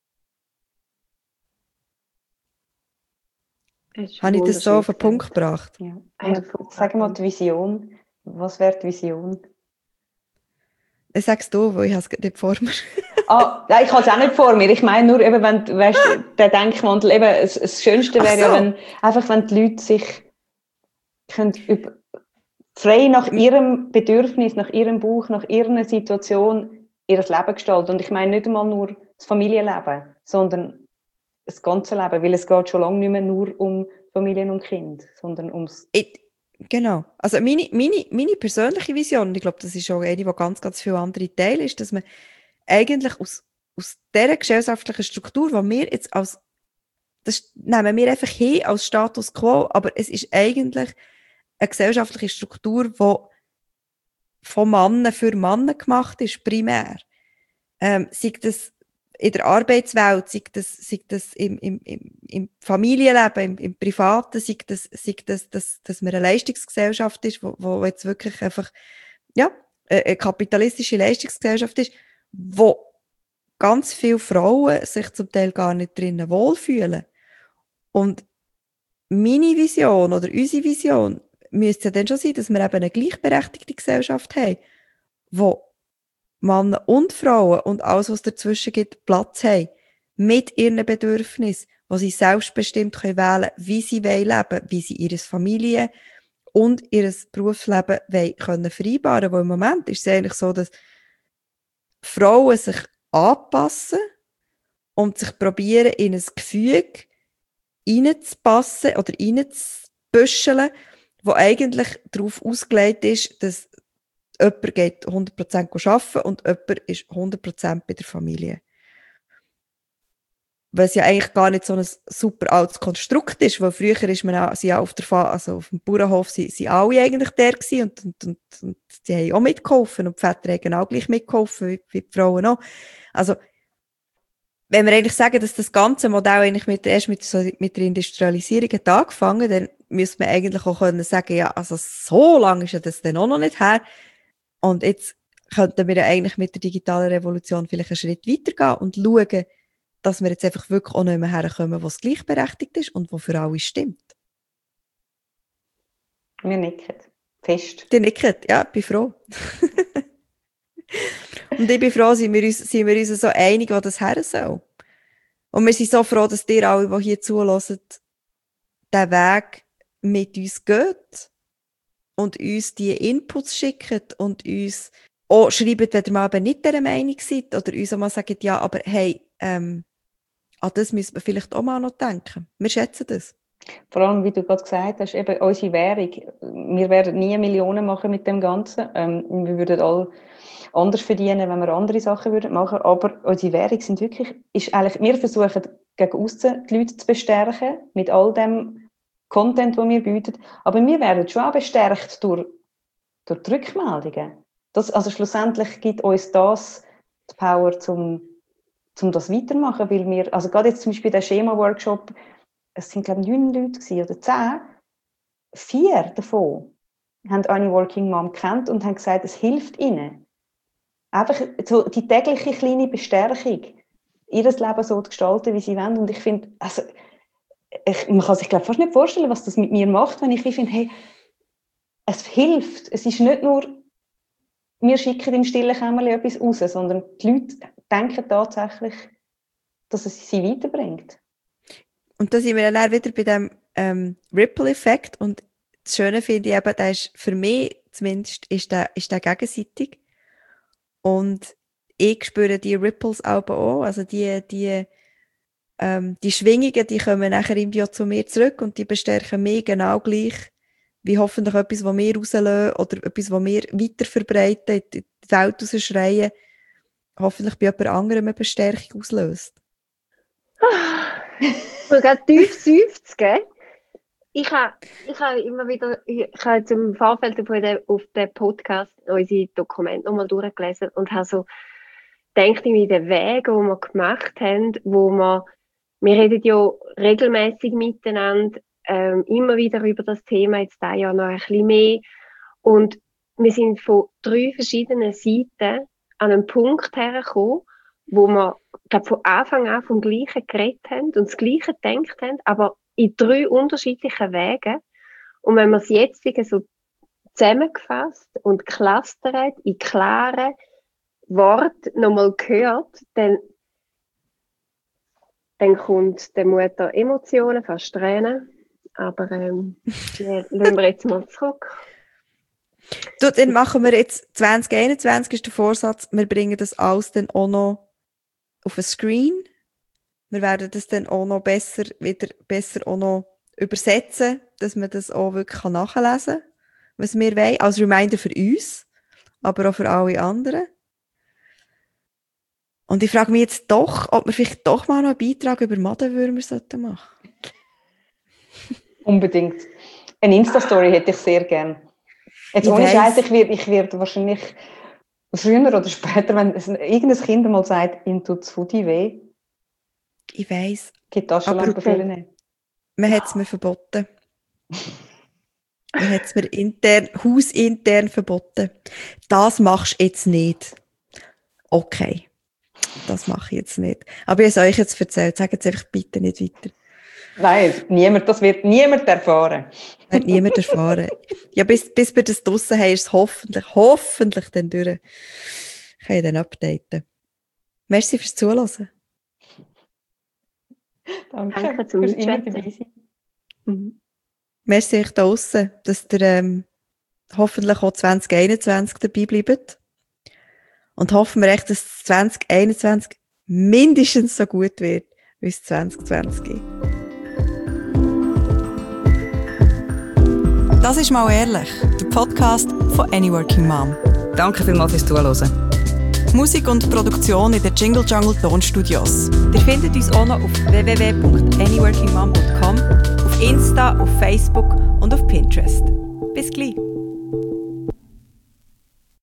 Habe ich das so auf den Punkt gebracht? Ja. Und sag mal die Vision. Was wäre die Vision? Ich sage es dir, weil ich es nicht vor mir. Ah, nein, ich habe es auch nicht vor mir. Ich meine nur, eben, wenn, weißt, der Denkwandel, eben, das, das Schönste wäre so. Ja, wenn, einfach, wenn die Leute sich können über, frei nach ihrem Bedürfnis, nach ihrem Bauch, nach ihrer Situation ihr Leben gestalten. Und ich meine nicht einmal nur das Familienleben, sondern das ganze Leben, weil es geht schon lange nicht mehr nur um Familien und Kind, sondern ums... Ich, genau. Also meine, meine, meine persönliche Vision, und ich glaube, das ist auch eine, die ganz, ganz viele andere teilen, ist, dass man eigentlich aus, aus dieser gesellschaftlichen Struktur, die wir jetzt als, das nehmen wir einfach hin als Status quo, aber es ist eigentlich eine gesellschaftliche Struktur, die von Männern für Männer gemacht ist, primär. Ähm, sei das in der Arbeitswelt, sei das, sei das im, im, im, im Familienleben, im, im Privaten, sei das, sei das, dass, dass man eine Leistungsgesellschaft ist, wo, wo jetzt wirklich einfach, ja, eine kapitalistische Leistungsgesellschaft ist, wo ganz viele Frauen sich zum Teil gar nicht drinnen wohlfühlen. Und meine Vision oder unsere Vision müsste ja dann schon sein, dass wir eben eine gleichberechtigte Gesellschaft haben, wo Männer und Frauen und alles, was dazwischen gibt, Platz haben, mit ihren Bedürfnissen, wo sie selbstbestimmt können wählen, wie sie leben wollen, wie sie ihre Familie und ihr Berufsleben wollen können vereinbaren. Weil im Moment ist es eigentlich so, dass Frauen sich anpassen und sich probieren, in ein Gefüge reinzupassen oder reinzubüscheln, wo eigentlich darauf ausgelegt ist, dass jemand geht hundert Prozent arbeiten und jemand ist hundert Prozent bei der Familie. Weil es ja eigentlich gar nicht so ein super altes Konstrukt ist, weil früher ist man auch, sie ja auf, der Fa- also auf dem Bauernhof sind, sind alle eigentlich der gewesen und, und, und, und die haben auch mitgeholfen und die Väter haben auch gleich mitgeholfen, wie, wie die Frauen auch. Also, wenn wir eigentlich sagen, dass das ganze Modell eigentlich mit, erst mit, so, mit der Industrialisierung hat angefangen, dann müsste man eigentlich auch können sagen, ja, also so lange ist ja das dann auch noch nicht her. Und jetzt könnten wir ja eigentlich mit der digitalen Revolution vielleicht einen Schritt weitergehen und schauen, dass wir jetzt einfach wirklich auch nicht mehr herkommen, wo es gleichberechtigt ist und wo für alle stimmt. Wir nicken. Fest. Die nicken, ja, ich bin froh. Und ich bin froh, sind wir uns, sind wir uns so einig, wo das her soll. Und wir sind so froh, dass ihr alle, die hier zulassen, den Weg mit uns geht und uns die Inputs schickt und uns auch schreibt, wenn ihr mal eben nicht dieser Meinung seid oder uns auch mal sagt, ja, aber hey, ähm, an das müssen wir vielleicht auch mal noch denken. Wir schätzen das. Vor allem, wie du gerade gesagt hast, eben unsere Währung. Wir werden nie Millionen machen mit dem Ganzen. Ähm, wir würden alle anders verdienen, wenn wir andere Sachen würden machen. Aber unsere Währung sind wirklich, ist eigentlich, wir versuchen gegen aussen die Leute zu bestärken mit all dem Content, den wir bieten. Aber wir werden schon auch bestärkt durch, durch die Rückmeldungen. Das, also schlussendlich gibt uns das die Power, zum, zum das weitermachen, weil wir, also gerade jetzt zum Beispiel der Schema-Workshop, es sind, glaube ich, neun Leute gewesen, oder zehn. Vier davon haben eine Working Mom gekannt und haben gesagt, es hilft ihnen. Einfach so die tägliche kleine Bestärkung, ihr Leben so zu gestalten, wie sie wollen. Und ich finde, also, ich, man kann sich, glaube ich, fast nicht vorstellen, was das mit mir macht, wenn ich finde, hey, es hilft. Es ist nicht nur, wir schicken im stillen Kämmerchen etwas raus, sondern die Leute denken tatsächlich, dass es sie weiterbringt. Und da sind wir dann wieder bei dem ähm, Ripple-Effekt. Und das Schöne finde ich eben, der ist für mich zumindest ist der, ist der gegenseitig. Und ich spüre die Ripples auch. Also die, die, ähm, die Schwingungen, die kommen nachher irgendwie zu mir zurück und die bestärken mich genau gleich wie hoffentlich etwas, was wir rauslösen oder etwas, was wir weiter verbreiten, in die Welt rausschreien, hoffentlich bei jemand anderem eine Bestärkung auslöst. Ich will gerade tief seufzen, gell? Ich habe ich ha immer wieder, ich habe jetzt im Vorfeld auf den, auf den Podcast unsere Dokumente nochmal durchgelesen und habe so gedacht, wie den Weg, den wir gemacht haben, wo wir, wir reden ja regelmäßig miteinander, ähm, immer wieder über das Thema, jetzt dieses Jahr noch ein bisschen mehr. Und wir sind von drei verschiedenen Seiten an einen Punkt hergekommen, wo wir, ich glaube, von Anfang an vom Gleichen geredet haben und das Gleiche gedacht haben, aber in drei unterschiedlichen Wegen. Und wenn man es jetzt so zusammengefasst und clustert, in klaren Worten nochmal gehört, dann, dann kommt der Mutter Emotionen, fast Tränen. Aber ähm, die lassen wir jetzt mal zurück. Du, dann machen wir jetzt zwanzig einundzwanzig ist der Vorsatz, wir bringen das alles dann auch noch auf ein Screen. Wir werden das dann auch noch besser, wieder besser auch noch übersetzen, dass man das auch wirklich nachlesen kann, was wir wollen. Als Reminder für uns, aber auch für alle anderen. Und ich frage mich jetzt doch, ob wir vielleicht doch mal noch einen Beitrag über Madenwürmer sollten machen. Unbedingt. Eine Insta-Story hätte ich sehr gern. Jetzt Ich ohne weiss. Scheiß, ich werde ich werd wahrscheinlich früher oder später, wenn es irgendein Kind mal sagt, ihm tut das Foodie weh, Ich weiss, geht das schon Aber lange okay. nehmen. man hat es mir verboten. Man hat es mir intern, hausintern verboten. Das machst du jetzt nicht. Okay. Das mache ich jetzt nicht. Aber ich habe es euch jetzt erzählt. Sagt jetzt einfach bitte nicht weiter. Nein, niemand, das wird niemand erfahren. Das hat niemand erfahren. Ja, bis, bis wir das draussen haben, ist es hoffentlich, hoffentlich dann durch. Ich kann ich dann updaten. Merci fürs Zuhören. Danke, Danke zum fürs immer Mitchatten. dabei sein. Mhm. Merci euch da draussen, dass ihr ähm, hoffentlich auch zwanzig einundzwanzig dabei bleibt. Und hoffen wir echt, dass zwanzig einundzwanzig mindestens so gut wird, wie es zwanzig zwanzig ist. Das ist «Mal ehrlich», der Podcast von Any Working Mom. Danke vielmals fürs Zuhören. Musik und Produktion in den Jingle Jungle Tonstudios. Ihr findet uns auch noch auf w w w punkt any working mom punkt com, auf Insta, auf Facebook und auf Pinterest. Bis gleich!